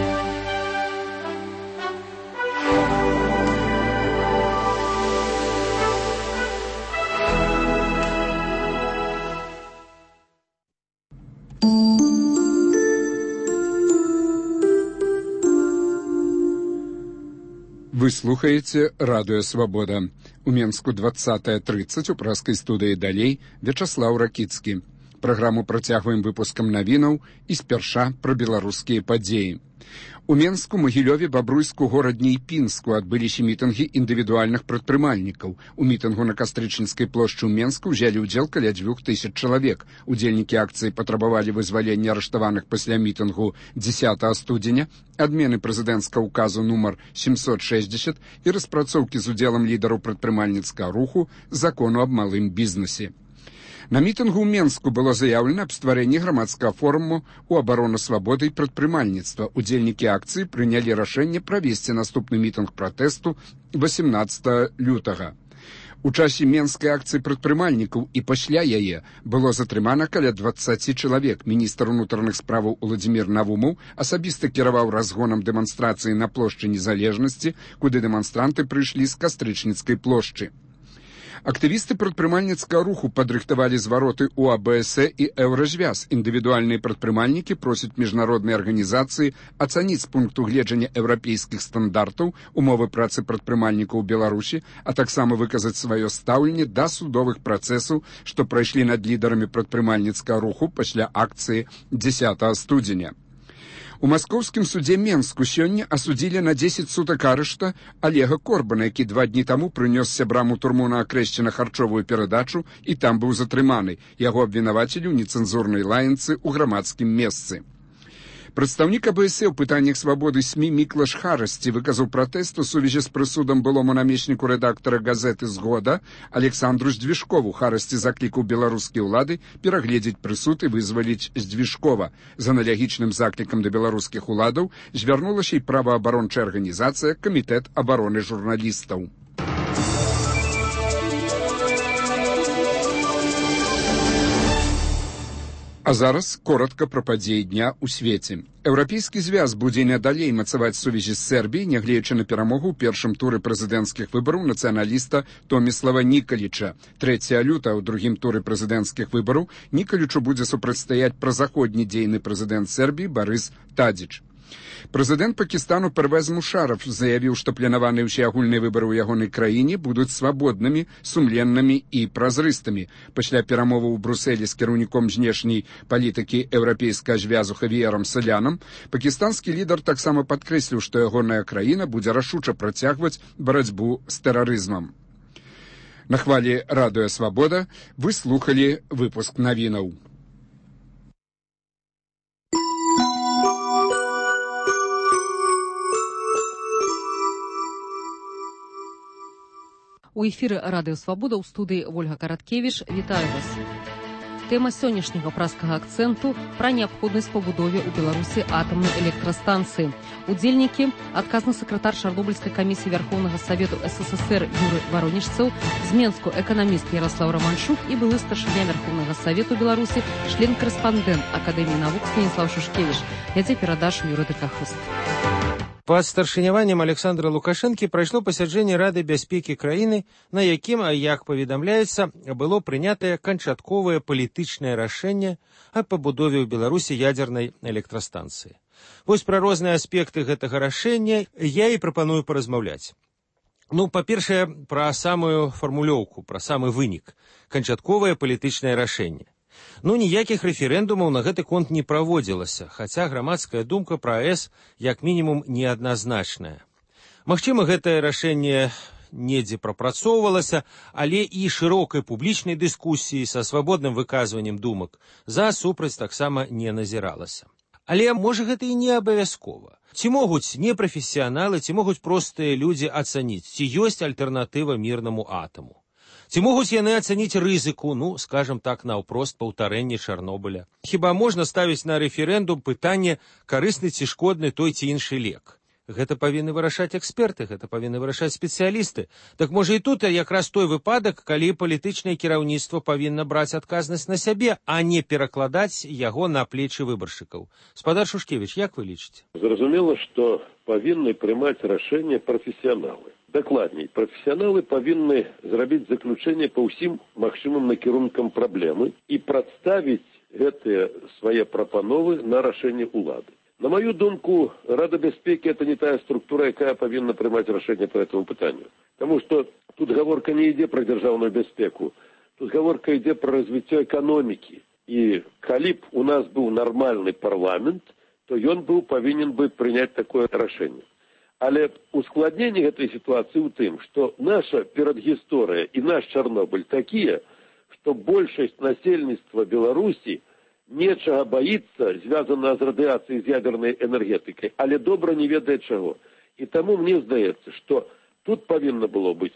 Вы слухаеце радыё «Свабода». У Менску 20:30 у празкай студыі «Далей» Вячаслаў Ракіцкі. Праграму працягваем выпускам навінаў і спярша пра беларускія падзеі. У Менску, Магілёве, Бабруйску, горадні і Пінску адбыліся мітынгі індывідуальных прадпрымальнікаў. У мітынгу на Кастрычніцкай плошчы ў Менску ўзялі ўдзел каля 2000 чалавек. Удзельнікі акцыі патрабавалі вызвалення арыштаваных пасля мітынгу 10 студзеня, адмены прэзідэнцкага ўказу нумар 760 і распрацоўкі з удзелам лідараў прадпрымальніцкага руху закону аб малым бізнесе. На мітынгу ў Менску было заяўлена аб стварэнні грамадскага форуму ў абарону свабоды і прадпрымальніцтва. Удзельнікі акцыі прынялі рашэнне правесці наступны мітынг пратэсту 18 лютага. У часе менскай акцыі прадпрымальнікаў і пасля яе было затрымана каля 20 чалавек. Міністр унутраных справаў Уладзімір Навумаў асабіста кіраваў разгонам дэманстрацыі на плошчы Незалежнасці, куды дэманстранты прыйшлі з Кастрычніцкай плошчы. Актывісты прадпрымальніцкага руху падрыхтавалі звароты ў АБС і Еўразвяз. Індывідуальныя прадпрымальнікі просяць міжнароднай арганізацыі ацаніць з пункту гледжання еўрапейскіх стандартаў умовы працы прадпрымальнікаў у Беларусі, а таксама выказаць сваё стаўленне да судовых працэсаў, што прайшлі над лідарамі прадпрымальніцкага руху пасля акцыі 10 студзеня. У маскоўскім судзе Менску сёння асудзілі на 10 сутак арышта Олега Корбана, які 2 дні таму прынёс сябрам у турму на Акрэсце харчовую перадачу і там быў затрыманы. Яго абвінавацілі ў нецэнзурнай лаянцы ў грамадскім месцы. Прадстаўнік АБС у пытаннях свабоды СМІ Міклаш Харасці выказаў пратэст у сувязі з прысудам былому намесніку рэдактара газеты «Згода» Александру Здвижкову. Харасці заклікаў беларускія ўлады перагледзець прысуд і вызваліць Здвижкова. З аналогічным заклікам да беларускіх уладаў звярнулася і праваабарончая арганізацыя Камітэт абароны журналістаў. А зараз коротка пра падзеі дня ў свеце. Еўрапейскі звяз будзе надалей мацаваць сувязі з Сербіяй, нягледзячы на перамогу ў першым туры прэзідэнцкіх выбараў нацыяналіста Томіслава Нікаліча. 3 лютага ў другім туры прэзідэнцкіх выбараў Нікалічу будзе супрацьстаяць празаходні дзейны прэзідэнт Сербіі Барыс Тадзіч. Прэзідэнт Пакістану Первез Мушарраф заявіў, што планаваныя ўсеагульныя выбары ў ягонай краіне будуць свабоднымі, сумленнымі і празрыстымі. Пасля перамоваў у Брусэлі з кіраўніком знешняй палітыкі еўрапейскага звязу Хавіерам Салянам, пакістанскі лідар таксама падкрэсліў, што ягоная краіна будзе рашуча працягваць барацьбу з тэрарызмам. На хвалі радыё «Свабода» вы слухалі выпуск навінаў.
У эфіры радыё «Свабода» ў студыі Вольга Караткевіч. Вітаю вас. Тэма сённяшняга празкага акцэнту пра неабходнасць пабудове ў Беларусі атамнай электрастанцыі. Удзельнікі адказны сакратар Чарнобыльскай камісіі Верховнага Савету СССР Юры Варонежцаў, з Менску эканаміст Ярослаў Романчук і былы старшыня Верховнага Савету Беларусі, член-карэспандэнт Акадэміі навук Станіслаў Шушкевіч. Вядзе перадачу Юрыда Кахыст.
Пад старшыняваннем Александра Лукашэнкі прайшло пасяджэнне Рады бяспекі краіны, на якім, як паведамляецца, было прынятае канчатковае палітычнае рашэнне аб пабудове ў Беларусі ядзернай электрастанцыі. Вось пра розныя аспекты гэтага рашэння я і прапаную паразмаўляць. Па-першае, пра самую фармулёўку, пра самы вынік. Канчатковае палітычнае рашэнне. Ніякіх рэферэндумаў на гэты конт не праводзілася, хаця грамадская думка пра АЭС як мінімум неадназначная. Магчыма, гэтае рашэнне недзе прапрацоўвалася, але і шырокай публічнай дыскусіі са свабодным выказваннем думак за супраць таксама не назіралася. Але, можа, гэта і не абавязкова. Ці могуць непрафесіяналы, ці могуць простыя людзі ацаніць, ці ёсць альтэрнатыва мірнаму атаму? Ці могуць яны ацаніць рызыку, скажам так, наўпрост паўтарэння Чарнобыля? Хіба можна ставіць на рэферэндум пытанне, карысны ці шкодны той ці іншы лек? Гэта павінны вырашаць эксперты, гэта павінны вырашаць спецыялісты. Так можа і тут якраз той выпадак, калі палітычнае кіраўніцтва павінна браць адказнасць на сябе, а не перакладаць яго на плечы выбаршчыкаў. Спадар Шушкевіч, як вы лічыце?
Зразумела, што павінны прымаць рашэнне прафесіяналы. Дакладней, прафесіяналы павінны зрабіць заключэнне па ўсім магчымым накірункам праблемы і прадставіць гэтыя свае прапановы на рашэнне ўлады. На мою думку, Рада бяспекі – это не тая структура, якая павінна прымаць рашэнне по этому пытанню. Таму што тут гаворка не ідзе пра дзяржаўную бяспеку, тут гаворка ідзе пра развіццё эканомікі. І калі б у нас быў нармальны парламент, то ён павінен бы прыняць такое рашэнне. Але ускладненне гэтай сітуацыі ў тым, што наша перадгісторыя і наш Чарнобыль такія, што большасць насельніцтва Беларусі нечага баіцца, звязана з радыяцыяй, з ядернай энергетыкай, але добра не ведае чаго. І таму мне здаецца, што тут павінна было быць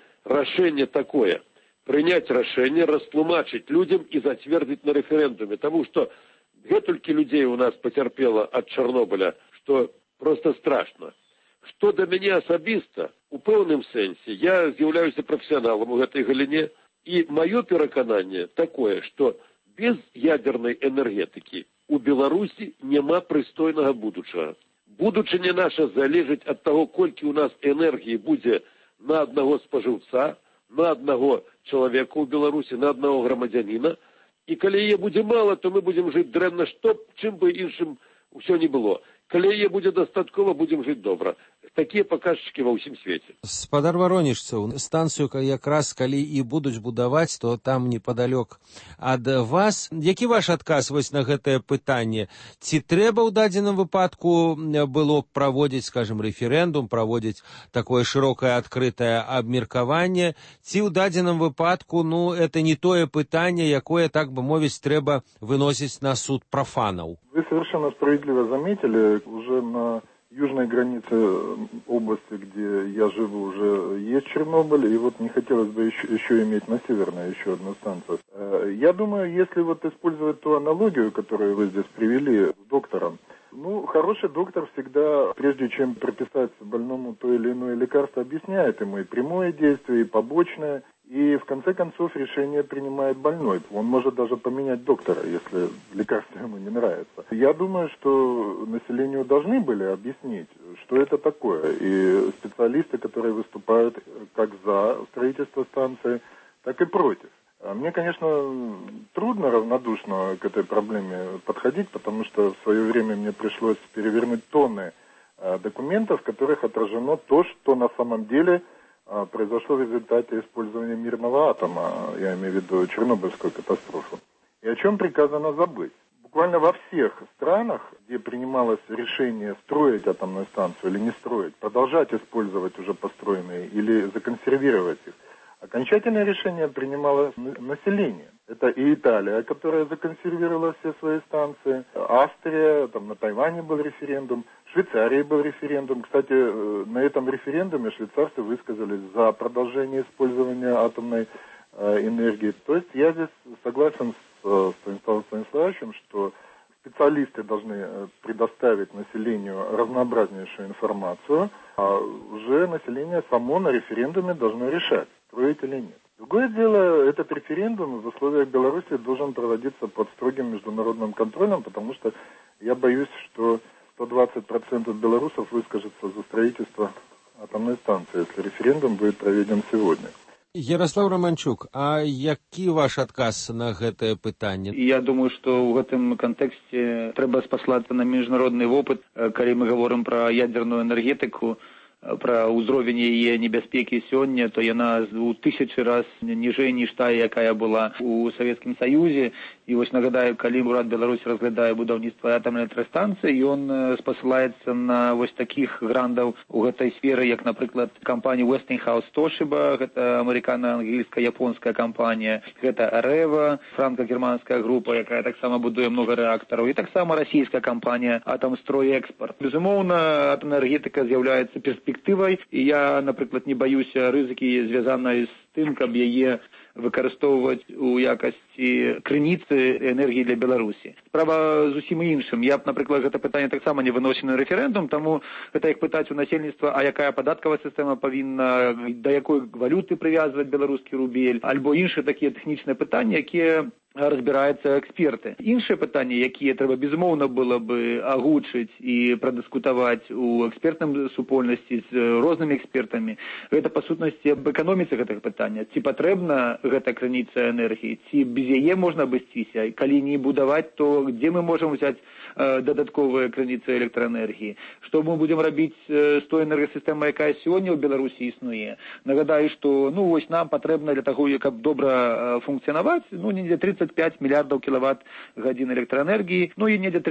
рашэнне такое, прыняць рашэнне, растлумачыць людзям і зацвердзіць на рэферэндуме, таму што гэтулькі людзей у нас пацярпела ад Чарнобыля, што проста страшна. Што да мяне асабіста, у пэўным сэнсе, я з'яўляюся прафесіяналам у гэтай галіне, і маё перакананне такое, што без ядерной энергетики у Беларусі няма прыстойнага будучага. Будучыня наша залежыць ад таго, колькі у нас энергіі будзе на аднаго спажыўца, на аднаго чалавека ў Беларусі, на аднаго грамадзяніна. І калі яе будзе мала, то мы будзем жыць дрэнна, чым бы іншым усё не было. Калі яе будзе дастаткова, будзем жыць добра. Такія паказчыкі ва ўсім свеце.
Спадар Варонежцаў, станцыю якраз калі і будуць будаваць, то там непадалёк ад вас. Які ваш адказ вось на гэтае пытанне? Ці трэба ў дадзеным выпадку было праводзіць, скажем, рэферэндум, праводзіць такое шырокае адкрытае абмеркаванне? Ці ў дадзеным выпадку, это не тое пытанне, якое, так бы мовіць, трэба выносіць на суд профанаў?
Вы совершенно справедливо заметили, уже на южной границе области, где я живу, уже есть Чернобыль, и вот не хотелось бы еще иметь на северной еще одну станцию. Я думаю, если вот использовать ту аналогию, которую вы здесь привели с доктором, хороший доктор всегда, прежде чем прописать больному то или иное лекарство, объясняет ему и прямое действие, и побочное, и в конце концов решение принимает больной. Он может даже поменять доктора, если лекарство ему не нравится. Я думаю, что населению должны были объяснить, что это такое. И специалисты, которые выступают как за строительство станции, так и против. Мне, конечно, трудно равнодушно к этой проблеме подходить, потому что в свое время мне пришлось перевернуть тонны документов, в которых отражено то, что на самом деле произошло в результате использования мирного атома, я имею в виду Чернобыльскую катастрофу. И о чем приказано забыть. Буквально во всех странах, где принималось решение строить атомную станцию или не строить, продолжать использовать уже построенные или законсервировать их, окончательное решение принимало население. Это и Италия, которая законсервировала все свои станции, Австрия, на Тайване был референдум, в Швейцарии был референдум. Кстати, на этом референдуме швейцарцы высказались за продолжение использования атомной энергии. То есть я здесь согласен с Станиславом Станиславовичем, что специалисты должны предоставить населению разнообразнейшую информацию, а уже население само на референдуме должно решать, строить или нет. Другое дело, этот референдум в условиях Беларуси должен проводиться под строгим международным контролем, потому что я боюсь, что 120% белорусов выскажется за строительство атомной станции, если референдум будет проведен сегодня.
Ярослав Романчук, а які ваш адказ на гэтае пытанне?
Я думаю, што ў гэтым кантэксце трэба спаслацца на міжнародны вопыт, калі мы гаворым пра ядерную энергетыку.
пра ўзровень яе небяспекі сёння, то яна у 1000 раз ніжэй, ніж тая, якая была у Савецкім Саюзе. І вось нагадаю, калі ўрад Беларусі разглядае будаўніцтва атамнай электрастанцыі, ён спасылаецца на вось такіх грандаў у гэтай сферы, як, напрыклад, кампанія Westinghouse Toshiba, гэта амерыкана-англійска-японская кампанія, гэта Areva, франка-германская група, якая таксама будуе много рэактараў, і таксама расійская кампанія Атомстройэкспорт. Безумоўна, атамная энергетыка з'яўляецца перспектывай, і я, напрыклад, не баюся рызыкі, звязанай з тым, каб яе выкарыстоўваць у якасці крыніцы энергіі для Беларусі. Справа зусім іншым. Я б, напрыклад, гэта пытанне таксама не выносіў на рэферэндум, таму гэта як пытаць у насельніцтва, а якая падаткавая сістэма павінна, да якой валюты прывязваць беларускі рубель, альбо іншыя такія тэхнічныя пытанні, якія разбіраюцца эксперты. Іншыя пытанні, якія трэба безумоўна было бы агучыць і прадыскутаваць у экспертным супольнасці з рознымі экспертамі, гэта па сутнасці аб эканоміцы гэтых пытання. Ці патрэбна гэта крыніца энергіі, ці без яе можна абысціся, і калі не будаваць, то дзе мы можам взяць дадатковыя крыніцы электраэнергіі? Што мы будзем рабіць з той энергасістэмай, якая сёння ў Беларусі існуе? Нагадаю, што вось нам патрэбна для таго, каб добра функцыянаваць, недзе 35 мільярдаў кілават-гадзін электраэнергіі, і недзе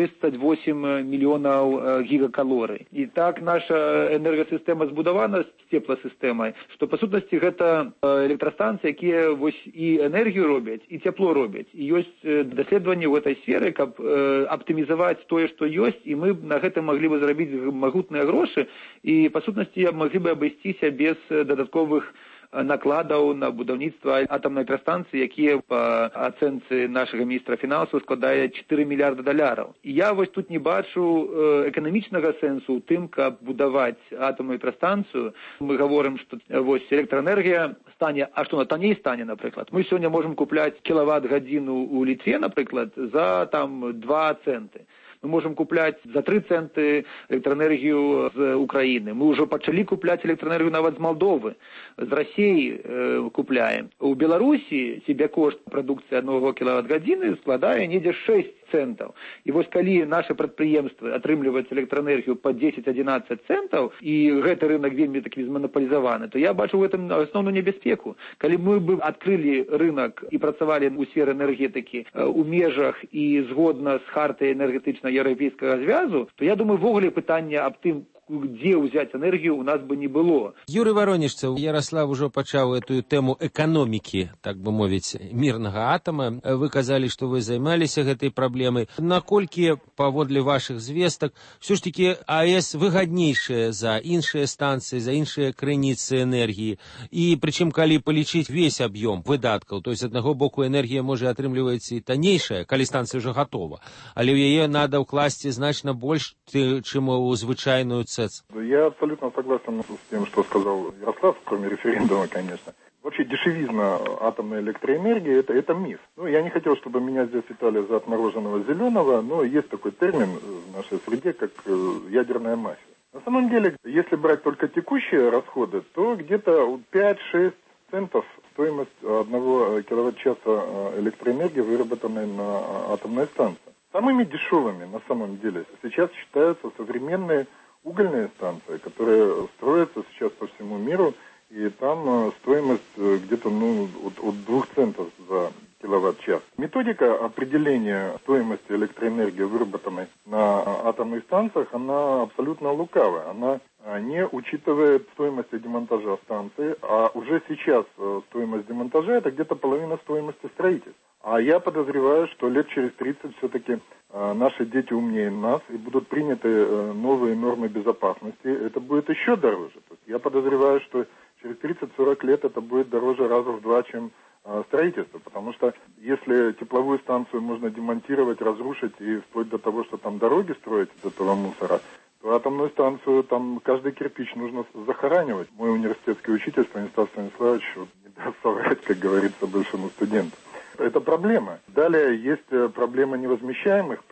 38 мільёнаў гігакалорый. І так наша энергасістэма збудавана з цепласістэмай, што па сутнасці гэта электрастанцыі, якія вось і энергію робяць, і цяпло робяць. І ёсць даследаванні ў гэтай сферы, каб аптымізаваць тое, што ёсць, і мы на гэта маглі бы зрабіць магутныя грошы, і па сутнасці маглі бы абысціся без дадатковых накладаў на будаўніцтва атамнай электрастанцыі, якія па ацэнцы нашага міністра фінансаў складае $4 мільярда. І я вось тут не бачу эканамічнага сэнсу ў тым, каб будаваць атамную электрастанцыю. Мы гаворым, што вось электраэнергія стане, а што на танней стане, напрыклад. Мы сёння можам купляць кілават-гадзіну ў Літве, напрыклад, за 2 цэнты. Мы можем купляць за 3 цэнты электраэнергію з Украіны. Мы ўжо пачалі купляць электраэнергію нават з Малдовы, з Расіі купляем. У Беларусі себякошт прадукцыі 1 кілават-гадзіны складае недзе 6 центаў. І вось калі нашы прадпрыемствы атрымліваюць электраэнергію па 10-11 центаў, і гэты рынок вельмі такі зманапалізаваны, то я бачу ў гэтым асноўную небяспеку. Калі мы бы адкрылі рынок і працавалі ў сферы энергетыкі у межах і згодна з хартай энергетычнай еўрапейскага звязу, то я думаю, ввогуле пытання аб тым, дзе ўзяць энергію, у нас бы не было.
Юрый Воронежцев, Ярослав ужо пачаў эту тэму эканомікі, так бы мовіць, мірнага атама. Вы казалі, што вы займаліся гэтай праблемай. Наколькі, паводле вашых звестак, все ж таки АЭС выгаднейшая за іншыя станцыі, за іншыя крыніцы энергіі. І прычым, калі палічыць весь аб'ём выдаткаў, то есть аднаго боку энергія можа атрымліваецца і таннейшая, калі станцыя ўжо гатова, але ў яе надо ўкласці значна больш, чым у звычайную цэну.
Я абсолютно согласен с тем, что сказал Ярослав, кроме референдума, конечно. Вообще дешевизна атомной электроэнергии это миф. Я не хотел, чтобы меня здесь считали за отмороженного зеленого, но есть такой термин в нашей среде, как ядерная мафия. На самом деле, если брать только текущие расходы, то где-то 5-6 центов стоимость 1 киловатт-часа электроэнергии, выработанной на атомной станции. Самыми дешевыми, на самом деле, сейчас считаются современные угольные станции, которые строятся сейчас по всему миру, и там стоимость где-то от 2 центов за киловатт-час. Методика определения стоимости электроэнергии, выработанной на атомных станциях, она абсолютно лукавая. Она не учитывает стоимость демонтажа станции, а уже сейчас стоимость демонтажа это где-то половина стоимости строительства. А я подозреваю, что лет через 30 все-таки наши дети умнее нас и будут приняты новые нормы безопасности. Это будет еще дороже. То есть я подозреваю, что через 30-40 лет это будет дороже раза в 2, чем строительство. Потому что если тепловую станцию можно демонтировать, разрушить и вплоть до того, что там дороги строить из этого мусора, то атомную станцию там каждый кирпич нужно захоранивать. Мой университетский учитель Станислав Станиславович не даст соврать, как говорится, бывшему студенту. Это проблема. Далее есть проблема невозмещаемых потерь.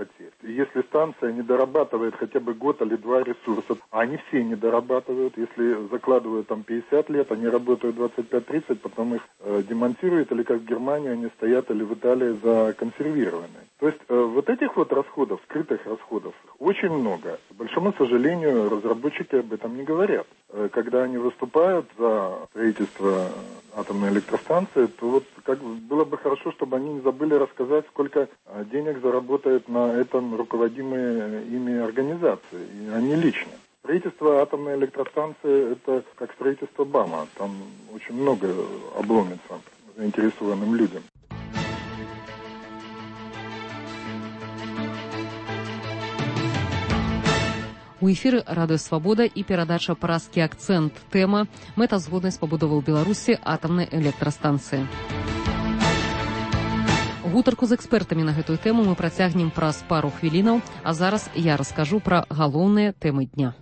если станция не дорабатывает хотя бы год или два ресурсов, а они все не дорабатывают, если закладывают там 50 лет, они работают 25-30, потом их демонтируют, или как в Германии они стоят, или в Италии законсервированные. То есть вот этих вот расходов, скрытых расходов, очень много. К большому сожалению, разработчики об этом не говорят. Когда они выступают за строительство атомной электростанции, то вот как было бы хорошо, чтобы они не забыли рассказать, сколько денег заработают на этом руководимые ими организации, и они лично. Строительство атомной электростанции – это как строительство БАМа. Там очень много обломится заинтересованным людям.
У эфіры радыё Свабода і перадача «Празкі акцэнт». Тэма «Мэтазгоднасць пабудовы ў Беларусі атамнай электрастанцыі». Гутарку з экспертамі на гэтую тэму мы працягнем праз пару хвілінаў, а зараз я раскажу пра галоўныя тэмы дня.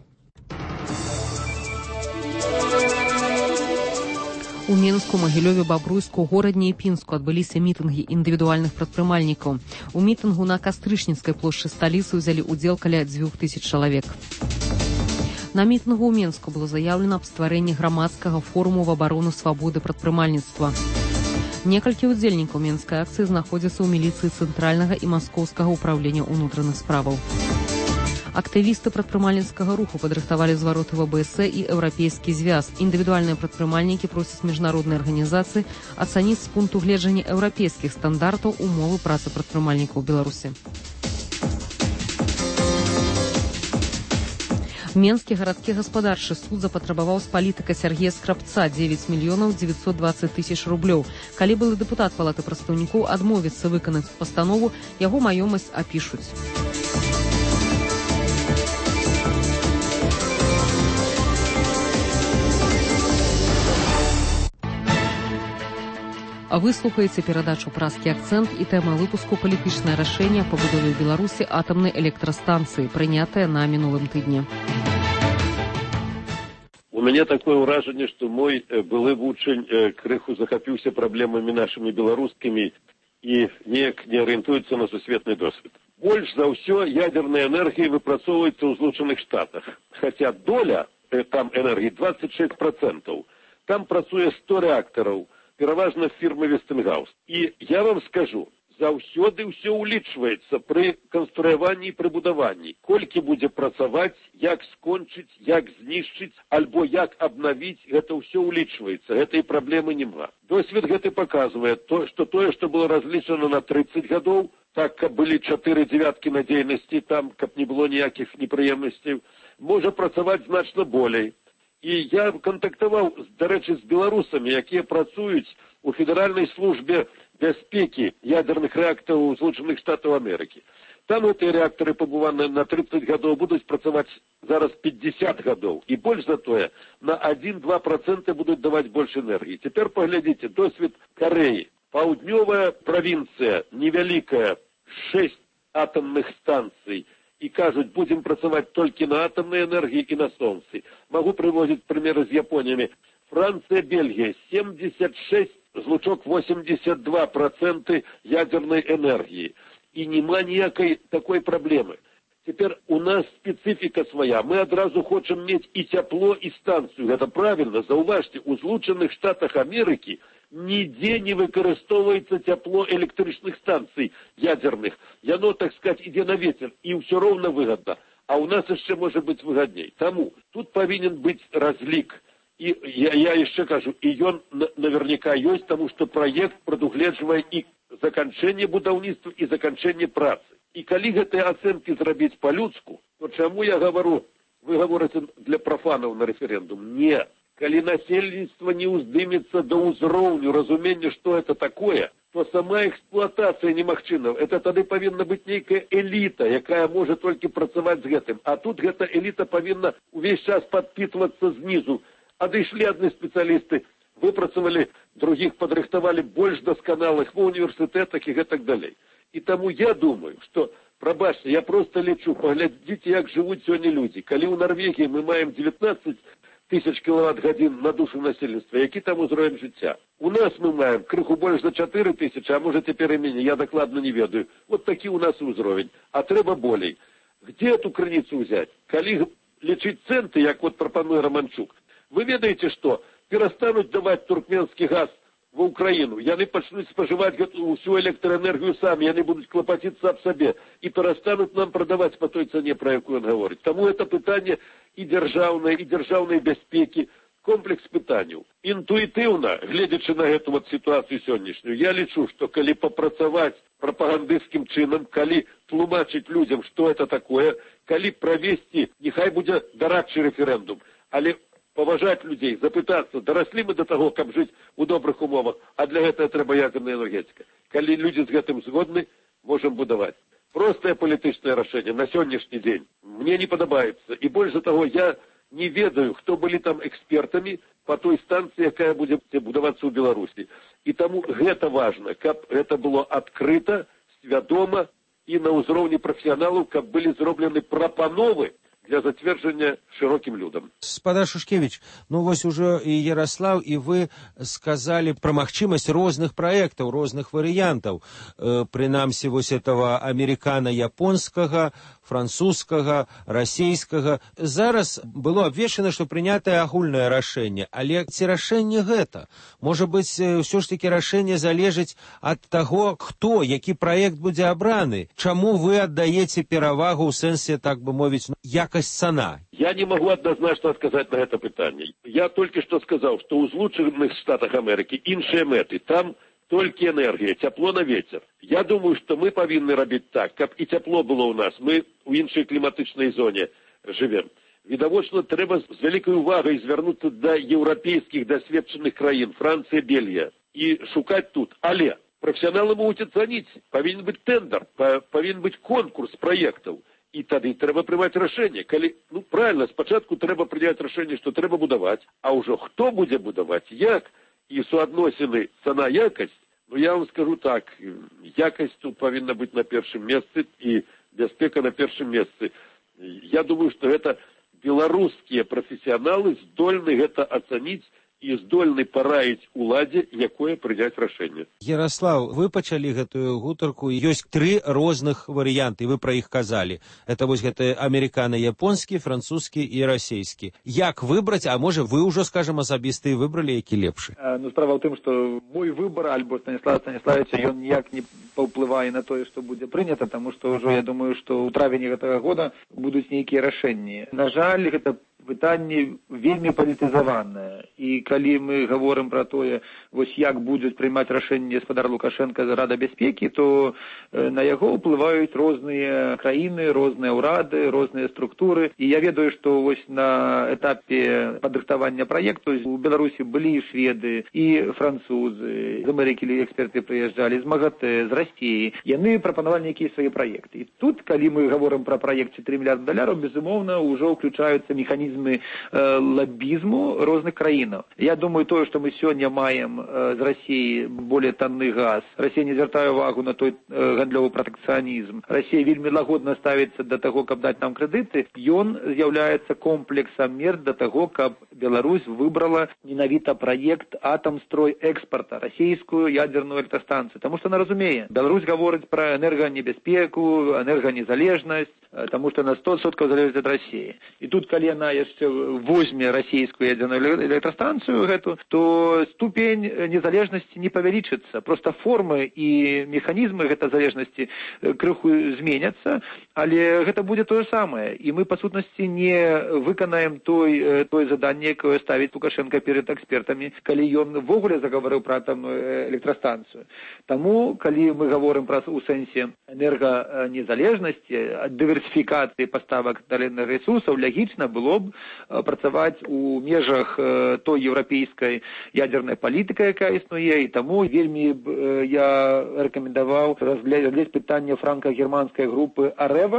У Менску, Магілёве, Бабруйску, горадні і Пінску адбыліся мітынгі індывідуальных прадпрымальнікаў. У мітынгу на Кастрычніцкай плошчы сталіцы ўзялі ўдзел каля 2000 чалавек. На мітынгу ў Менску было заяўлена аб стварэнні грамадскага форуму в абарону свабоды прадпрымальніцтва. Некалькі ўдзельнікаў менскай акцыі знаходзяцца ў міліцыі цэнтральнага і маскоўскага ўправлення ўнутраных справаў. Актывісты прадпрымальніцкага руху падрыхтавалі звароты ВБС і Еўрапейскі звяз. Індывідуальныя прадпрымальнікі просяць міжнародныя арганізацыі ацаніць з пункту гледжання еўрапейскіх стандартаў умовы працы прадпрымальнікаў Беларусі. Менскі гарадскі гаспадарчы суд запатрабаваў з палітыка Сергея Скрабца 9 мільёнаў 920 тысяч рублёў. Калі былы дэпутат палаты прадстаўнікоў адмовіцца выканаць пастанову, яго маёмасць апішуць. Вы слухаеце перадачу «Празкі акцэнт» і тэма выпуску «Палітычнае рашэнне па пабудове ў Беларусі атамнай электрастанцыі», прынятае на мінулым тыдні.
У мяне такое ўражанне, што мой былы вучань крыху захапіўся праблемамі нашымі беларускімі і неяк не арыентуецца на сусветны досвед. Больш за ўсё ядерная энергія выпрацоўваецца ў Злучаных Штатах, хаця доля там энергіі 26%. Там працуе 100 рэактараў, пераважна фірмы Вестингаус. І я вам скажу, заўсёды ўсё улічваецца пры канструяванні і прыбудаванні. Колькі будзе працаваць, як скончыць, як знішчыць, альбо як абнавіць, гэта ўсё улічваецца. Гэтай праблемы няма. Досвед гэты паказвае, што тое, што было разлічана на 30 гадоў, так, каб былі 4 дзявяткі надзейнасці, там, каб не было ніякіх непрыемнасцей, можа працаваць значна болей. І я кантактаваў, дарэчы, з беларусамі, якія працуюць у Федэральнай службе бяспекі ядерных рэактараў Злучаных Штатаў Амерыкі. Там гэтыя рэактары, пабываныя на 30 гадоў, будуць працаваць зараз 50 гадоў. І больш за тое, на 1-2% будуць даваць больш энергіі. Цяпер паглядзіце, досвед Карэі. Паўднёвая правінцыя, невялікая, 6 атамных станцый. І кажуць, будзем працаваць толькі на атамнай энергіі і на сонцы. Магу прыводзіць прымеры з Японіямі. Францыя, Бельгія, 76, злучок 82% ядерной энергии. И нема ніякай такой праблемы. Цяпер у нас специфіка свая. Мы адразу хочам мець і цяпло, і станцыю. Гэта правільна. Заўважце, у Злучаных Штатах Амерыкі нідзе не выкарыстоўваецца цяпло электрычных станцый ядерных. Яно, так сказать, ідзе на ветер, і ўсё роўна выгадна. А у нас яшчэ можа быць выгадней. Таму тут павінен быць разлік. І я яшчэ кажу, і ён наверняка ёсць, таму што праект прадугледжвае і заканчэнне будаўніцтва, і заканчэнне працы. І калі гэтыя ацэнкі зрабіць па-людску, то чаму я гавару, вы гаворыце для прафанаў на рэферэндум? Не. Калі насельніцтва не ўздымецца да ўзроўню разумення, што это такое, то сама эксплуатацыя немагчыма. Это тады павінна быць нейкая эліта, якая можа толькі працаваць з гэтым. А тут гэта эліта павінна ўвесь час падпітвацца знізу. Адышлі адны спецыялісты, выпрацавалі, другіх падрыхтавалі больш дасканалых ва універсітэтах і гэтак далей. І таму я думаю, што, прабачце, я проста лічу, паглядзіце, як жывуць сёння людзі. Калі ў Нарвегіі мы маем 19 тысяч киловатт-гадзін на душу насельніцтва, які там узровень жыцця. У нас мы маем крыху больш за 4 тысячи, а может цяпер і меней, я дакладна не ведаю. Вот такі у нас узровень, а трэба болей. Где эту крыніцу взять? Калі лічыць цэнты, як вот прапануе Романчук, вы ведаеце, што перастануць даваць туркменскі газ в Украину, яны пачнуць спажываць усю электроэнергію самі, яны будуць клапаціцца аб сабе і перастануць нам прадаваць па той цане, пра якую ён гаворыць. Таму это пытанне і дзяржаўнай бяспекі, комплекс пытанняў. Інтуітыўна, гледзячы на гэту вот сітуацыю сённяшнюю, я лічу, што калі папрацаваць прапагандысцкім чынам, калі тлумачыць людзям, што это такое, калі правесці, няхай будзе дарадчы рэферэндум, але паважаць людзей, запытацца, дараслі мы да таго, каб жыць у добрых умовах, а для гэтага трэба ядерная энергетика. Калі людзі з гэтым згодны, можам будаваць. Простае палітычнае рашэнне на сённяшні дзень мне не падабаецца. І больш за таго, я не ведаю, хто былі там экспертамі па той станцыі, якая будзе будавацца ў Беларусі. І таму гэта важна, каб гэта было адкрыта, свядома і на ўзроўні прафесіяналаў, каб былі зроблены прапановы для зацвердження широким людям.
Спадар Шушкевич, ну вось уже и Ярослав, и вы сказали про магчимость розных проектов, розных вариантов. Принамсі вось этого американо-японского, французского, российского. Зараз было обвешено, что принятое агульное рашэнне. Але ці рашэнне гэта? Может быть, все ж таки рашэнне залежыць от того, кто, які проект будзе абраны. Чаму вы отдаете перавагу в сэнсе, так бы мовіць, якость цена?
Я не могу однозначно сказать на это питание. Я только что сказал, что у Злученых Штатах Америки іншыя мэты. Там только энергия, тепло на ветер. Я думаю, что мы повинны робить так, как и тепло было у нас. Мы в іншай климатичной зоне живем. Відавочна, трэба з великой увагой звярнуцца до европейских досведченных краін, Франция, Бельгия, и шукать тут. Але профессионалы могут оценить, повинен быть тендер, повинен быть конкурс проектов. І тады трэба прымаць рашэнне. Калі, правильно, спачатку трэба прыняць рашэнне, што трэба будаваць, а ўжо хто будзе будаваць, як, і суадносіны цана-якасць, я вам скажу так, якасць тут павінна быць на першым месцы і бяспека на першым месцы. Я думаю, што гэта беларускія прафесіяналы здольны гэта ацаніць і здольны параіць уладзе, якое прыняць рашэнне.
Ярослав, вы пачалі гэтую гутарку. Ёсць 3 розных варыянты, вы пра іх казалі. Это вось гэты амерыкана-японскі, французскі і расійскі. Як выбраць, а можа вы ўжо, скажам, асабіста і выбралі, які лепшы?
Справа ў тым, што мой выбор альбо Станіслава Станіславовича, ён ніяк не паўплывае на тое, што будзе прынята, таму што ўжо, я думаю, што ў травені гэтага года будуць нейкія рашэнні. На жаль, гэта пытанне вельмі палітызаванае. І калі мы гаворым пра тое, вось як будуць прымаць рашэнне спадар Лукашенка за Рада бяспекі, то на яго ўплываюць розныя краіны, розныя ўрады, розныя структуры. І я ведаю, што вось на этапе падрыхтавання праекту у Беларусі былі шведы і французы, з Амерыкі эксперты прыязджалі, з МАГАТЭ, з Расіі. Яны прапанавалі нейкія свае праекты. І тут, калі мы гаворым пра праект $4 мільярда, безумоўна, ўжо ўключаюцца механізмы лоббизму розных краінаў. Я думаю, тое, што мы сёння маем з Расіі более танны газ. Расія не звяртае увагу на той гандлёвы пратэкцыянізм. Расія вельмі лагодна ставіцца да таго, каб даць нам крэдыты. Ён з'яўляецца комплексам мер да таго, каб Беларусь выбрала менавіта праект «Атамстрой экспорта», расійскую ядерную электростанцыю. Таму што она разумее. Беларусь гаворыць пра энерганебяспеку, энерганезалежнасць, таму што на 100% залежыць ад Расіі. І тут, калі яна яшчэ возьме расійскую ядерную электростанцыю гэту, то ступень незалежнасці не павялічыцца. Просто формы і механізмы гэтай залежнасці крыху зменяцца, але гэта будзе тое самае. І мы, па сутнасці, не выканаем той заданне, якое ставіць Лукашенко перед экспертамі, калі ён ввогуле загаварыў пра атамную электростанцыю. Таму, калі мы гаворым пра у сэнсе энерганезалежнасці, дыверсіфікацыі паставак энергарэсурсаў, логічна было б працаваць у межах той еўрапейскай ядернай палітыкі, якая існуе, і таму вельмі я рэкамендаваў разглядаць пытанне франка-германскай групы Арэва,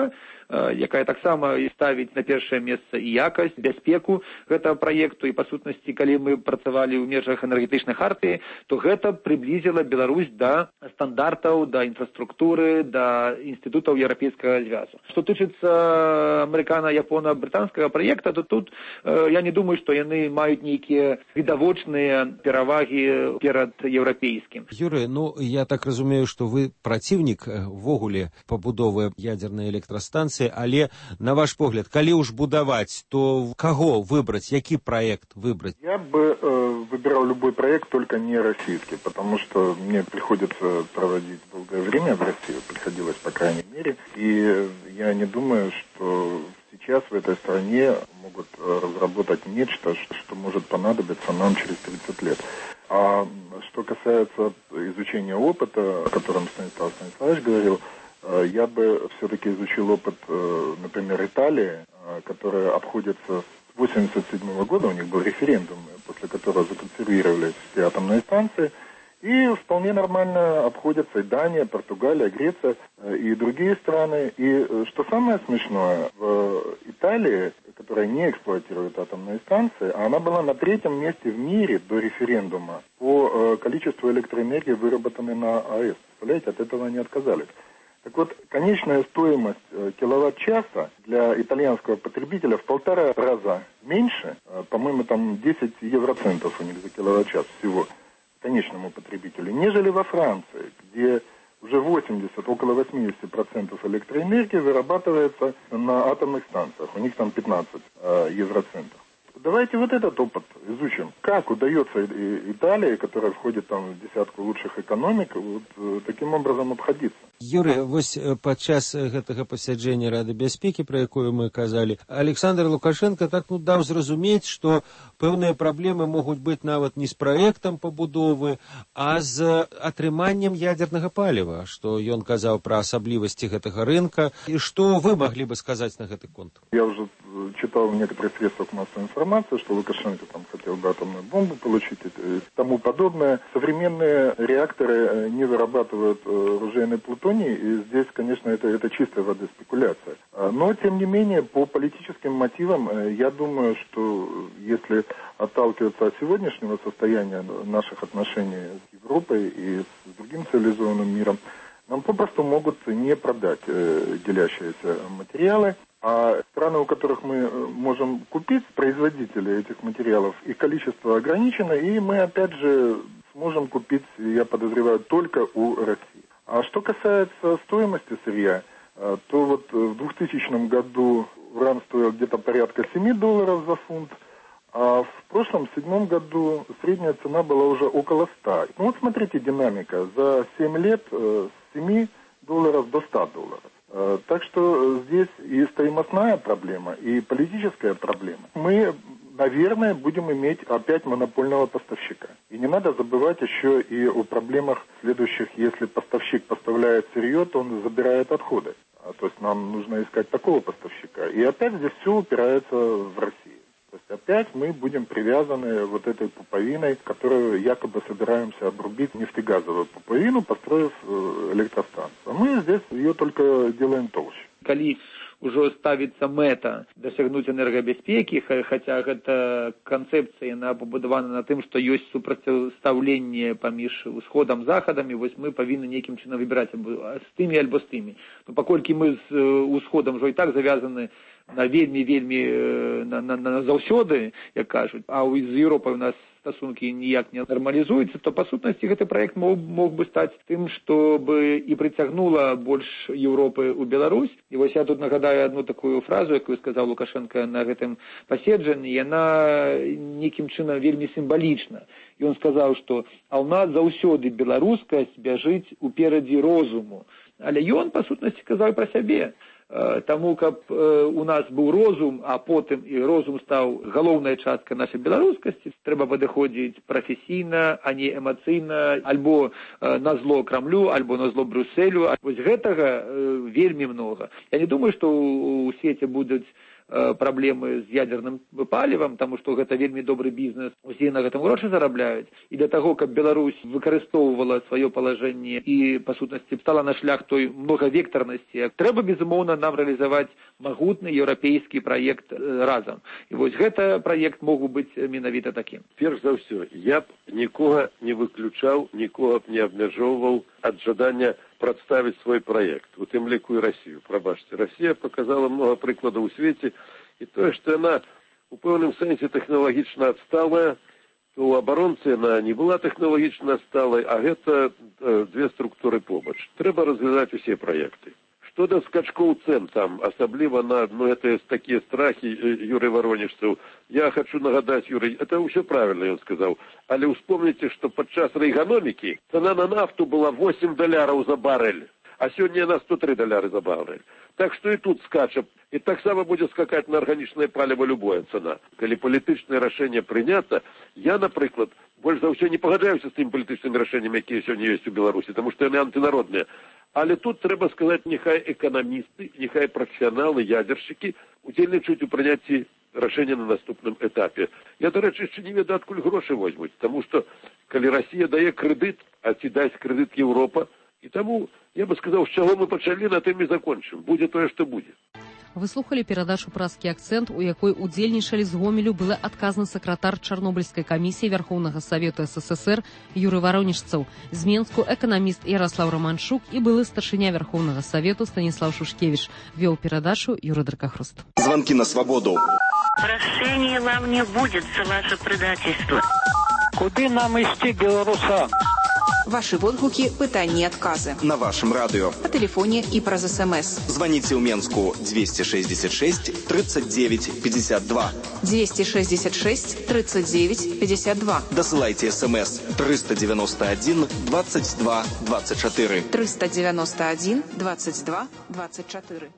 якая таксама ставіць на першае месца і якасць, бяспеку гэтага праекту. І па сутнасці, калі мы працавалі ў межах энергетычнай хартыі, то гэта приблизила Беларусь до стандартаў, до інфраструктуры, до інстытутаў еўрапейскага звязу. Што тычыцца амерыкана-япона-брытанскага праекта, то тут я не думаю, што яны маюць нейкія відавочныя перавагі перад еўрапейскім.
Юрый, я так разумею, што вы праціўнік ввогуле пабудовы ядзернай электрастанцыі, але на ваш погляд, калі уж будаваць, то каго выбраць, які проект выбрать?
Я бы выбирал любой проект, только не российский, потому что мне приходится проводить долгое время в России, приходилось по крайней мере, и я не думаю, что сейчас в этой стране могут разработать нечто, что может понадобиться нам через 30 лет. А что касается изучения опыта, о котором Станислав Станиславович говорил, я бы все-таки изучил опыт, например, Италии, которая обходится с 1987 года, у них был референдум, после которого законсервировались все атомные станции, и вполне нормально обходятся и Дания, Португалия, Греция и другие страны. И что самое смешное, в Италии, которая не эксплуатирует атомные станции, она была на 3-м месте в мире до референдума по количеству электроэнергии, выработанной на АЭС. Представляете, от этого они отказались. Так вот, конечная стоимость киловатт-часа для итальянского потребителя в 1,5 раза меньше, по-моему, там 10 евроцентов у них за киловатт-час всего конечному потребителю, нежели во Франции, где уже 80, около 80% электроэнергии вырабатывается на атомных станциях. У них там 15 евроцентов. Давайте вот этот опыт изучим. Как удается Италии, которая входит там в десятку лучших экономик, вот таким образом обходиться.
Юрий, вось падчас гэтага пасяджэння Рады бяспекі, пра якую мы казалі, Александр Лукашенко так даў зразумець, што пэўныя праблемы могуць быць нават не з праектам пабудовы, а з атрыманнем ядзернага паліва, што ён казаў пра асаблівасці гэтага рынка. І што вы маглі бы сказаць на гэты конт?
Я уже читал в некоторых средствах массовой информации, что Лукашенко там хотел бы атомную бомбу получить и тому подобное. Современные реакторы не вырабатывают оружейный плутоний, и здесь, конечно, это чистая воды спекуляция. Но, тем не менее, по политическим мотивам, я думаю, что если отталкиваться от сегодняшнего состояния наших отношений с Европой и с другим цивилизованным миром, нам попросту могут не продать делящиеся материалы. А страны, у которых мы можем купить, производители этих материалов, их количество ограничено, и мы, опять же, сможем купить, я подозреваю, только у России. А что касается стоимости сырья, то вот в 2000 году уран стоил где-то порядка $7 за фунт, а в прошлом, 2007 году, средняя цена была уже около 100. Ну вот смотрите, динамика. За 7 лет с $7 до $100. Так что здесь и стоимостная проблема, и политическая проблема. Мы, наверное, будем иметь опять монопольного поставщика. И не надо забывать еще и о проблемах следующих. Если поставщик поставляет сырье, то он забирает отходы. То есть нам нужно искать такого поставщика. И опять здесь все упирается в Россию. То есть опять мы будем привязаны вот этой пуповиной, которую якобы собираемся обрубить, нефтегазовую пуповину, построив электростанцию. Мы здесь ее только делаем толще.
Калі ўжо ставіцца мэта дасягнуць энергабяспекі, хаця гэта канцэпцыя, яна пабудавана на тым, што ёсць супрацьстаўленне паміж усходам захадам, і вось мы павінны нейкім чынам выбіраць з тымі альбо з тымі. Но паколькі мы з усходам ўжо і так завязаны на вельмі заўсёды, як кажуць, а з Еўропай у нас стасункі ніяк не нармалізуюцца, то па сутнасці гэты праект мог бы стаць тым, што бы і прыцягнула больш Еўропы ў Беларусь. І вось я тут нагадаю одну такую фразу, якую сказаў Лукашенко на гэтым паседжанні, яна нейкім чынам вельмі сімвалічна. Ён сказаў, што а ў нас заўсёды беларускасць бяжыць уперадзе розуму. Але ён па сутнасці казаў пра сябе. Таму, каб у нас быў розум, а потым і розум стаў галоўная частка нашай беларускасці, трэба падыходзіць прафесійна, а не эмацыйна, альбо назло Крамлю, альбо назло Брюсселю. Вось гэтага вельмі многа. Я не думаю, што ў свеце будуць праблемы з ядерным палівам, таму што гэта вельмі добры бізнес, усе на гэтым грошы зарабляюць. І для таго, каб Беларусь выкарыстоўвала сваё палажэнне і, па сутнасці, стала на шлях той многавектарнасці, трэба, безумоўна, нам рэалізаваць магутны еўрапейскі праект разам. І вось гэта праект мог бы быць менавіта такім.
Перш за ўсё, я б нікога не выключаў, нікога б не абмяжоўваў ад жадання прадставіць свой праект, у тым ліку і Расію. Прабачце, Расія паказала многа прыкладаў у свеце, і тое, што яна у пэўным сэнсе тэхналагічна адсталая, то ў абаронцы яна не была тэхналагічна адсталай, а гэта две структуры побач. Трэба разглядаць усе праекты. Што да скачкоў цэн там, асабліва на гэта такія страхі Юрый Воронежцаў. Я хочу нагадаць, Юрый, это ўсё правильно ён сказаў, але ўспомніце, што падчас рэйганомікі цана на нафту была $8 за барэль, а сёння яна $103 за барэль. Так што і тут скача. І таксама будзе скакаць на арганічнае паліва любая цана. Калі палітычнае рашэнне прынята, я, напрыклад, больш за ўсё не пагаджаюся з тым палітычнымі рашэннямі, якія сёння ёсць у Беларусі, таму што яны антынародныя. Але тут трэба сказаць, няхай эканамісты, няхай прафесіяналы, ядзершчыкі удзельнічаюць у прыняцці рашэння на наступным этапе. Я, да рэчы, яшчэ не ведаю, адкуль грошы возьмуць, таму што калі Расія дае крэдыт, а ці дасць крэдыт Еўропа, і таму я бы сказаў, з чаго мы пачалі, на тым і закончым. Будзе тое, што будзе.
Вы слухали перадачу «Празкі акцэнт», у якой удзельнічалі з Гомелю былы адказны сакратар Чарнобыльскай камісіі Вярхоўнага Савету СССР Юрый Воронежцаў, з Менску эканаміст Ярослав Романчук і былы старшыня Вярхоўнага Савету Станіслав Шушкевич. Вёў перадачу Юрий Дракахруст.
Звонки на свободу.
Прощения вам не будет за ваше предательство.
Куды нам ісці, беларусам?
Ваши водгуки, пытанні і адказы.
На вашем радио.
По телефоне и праз СМС.
Звоните в Менску 266 39 52.
266 39 52.
Досылайте СМС 391 22 24.
391 22 24.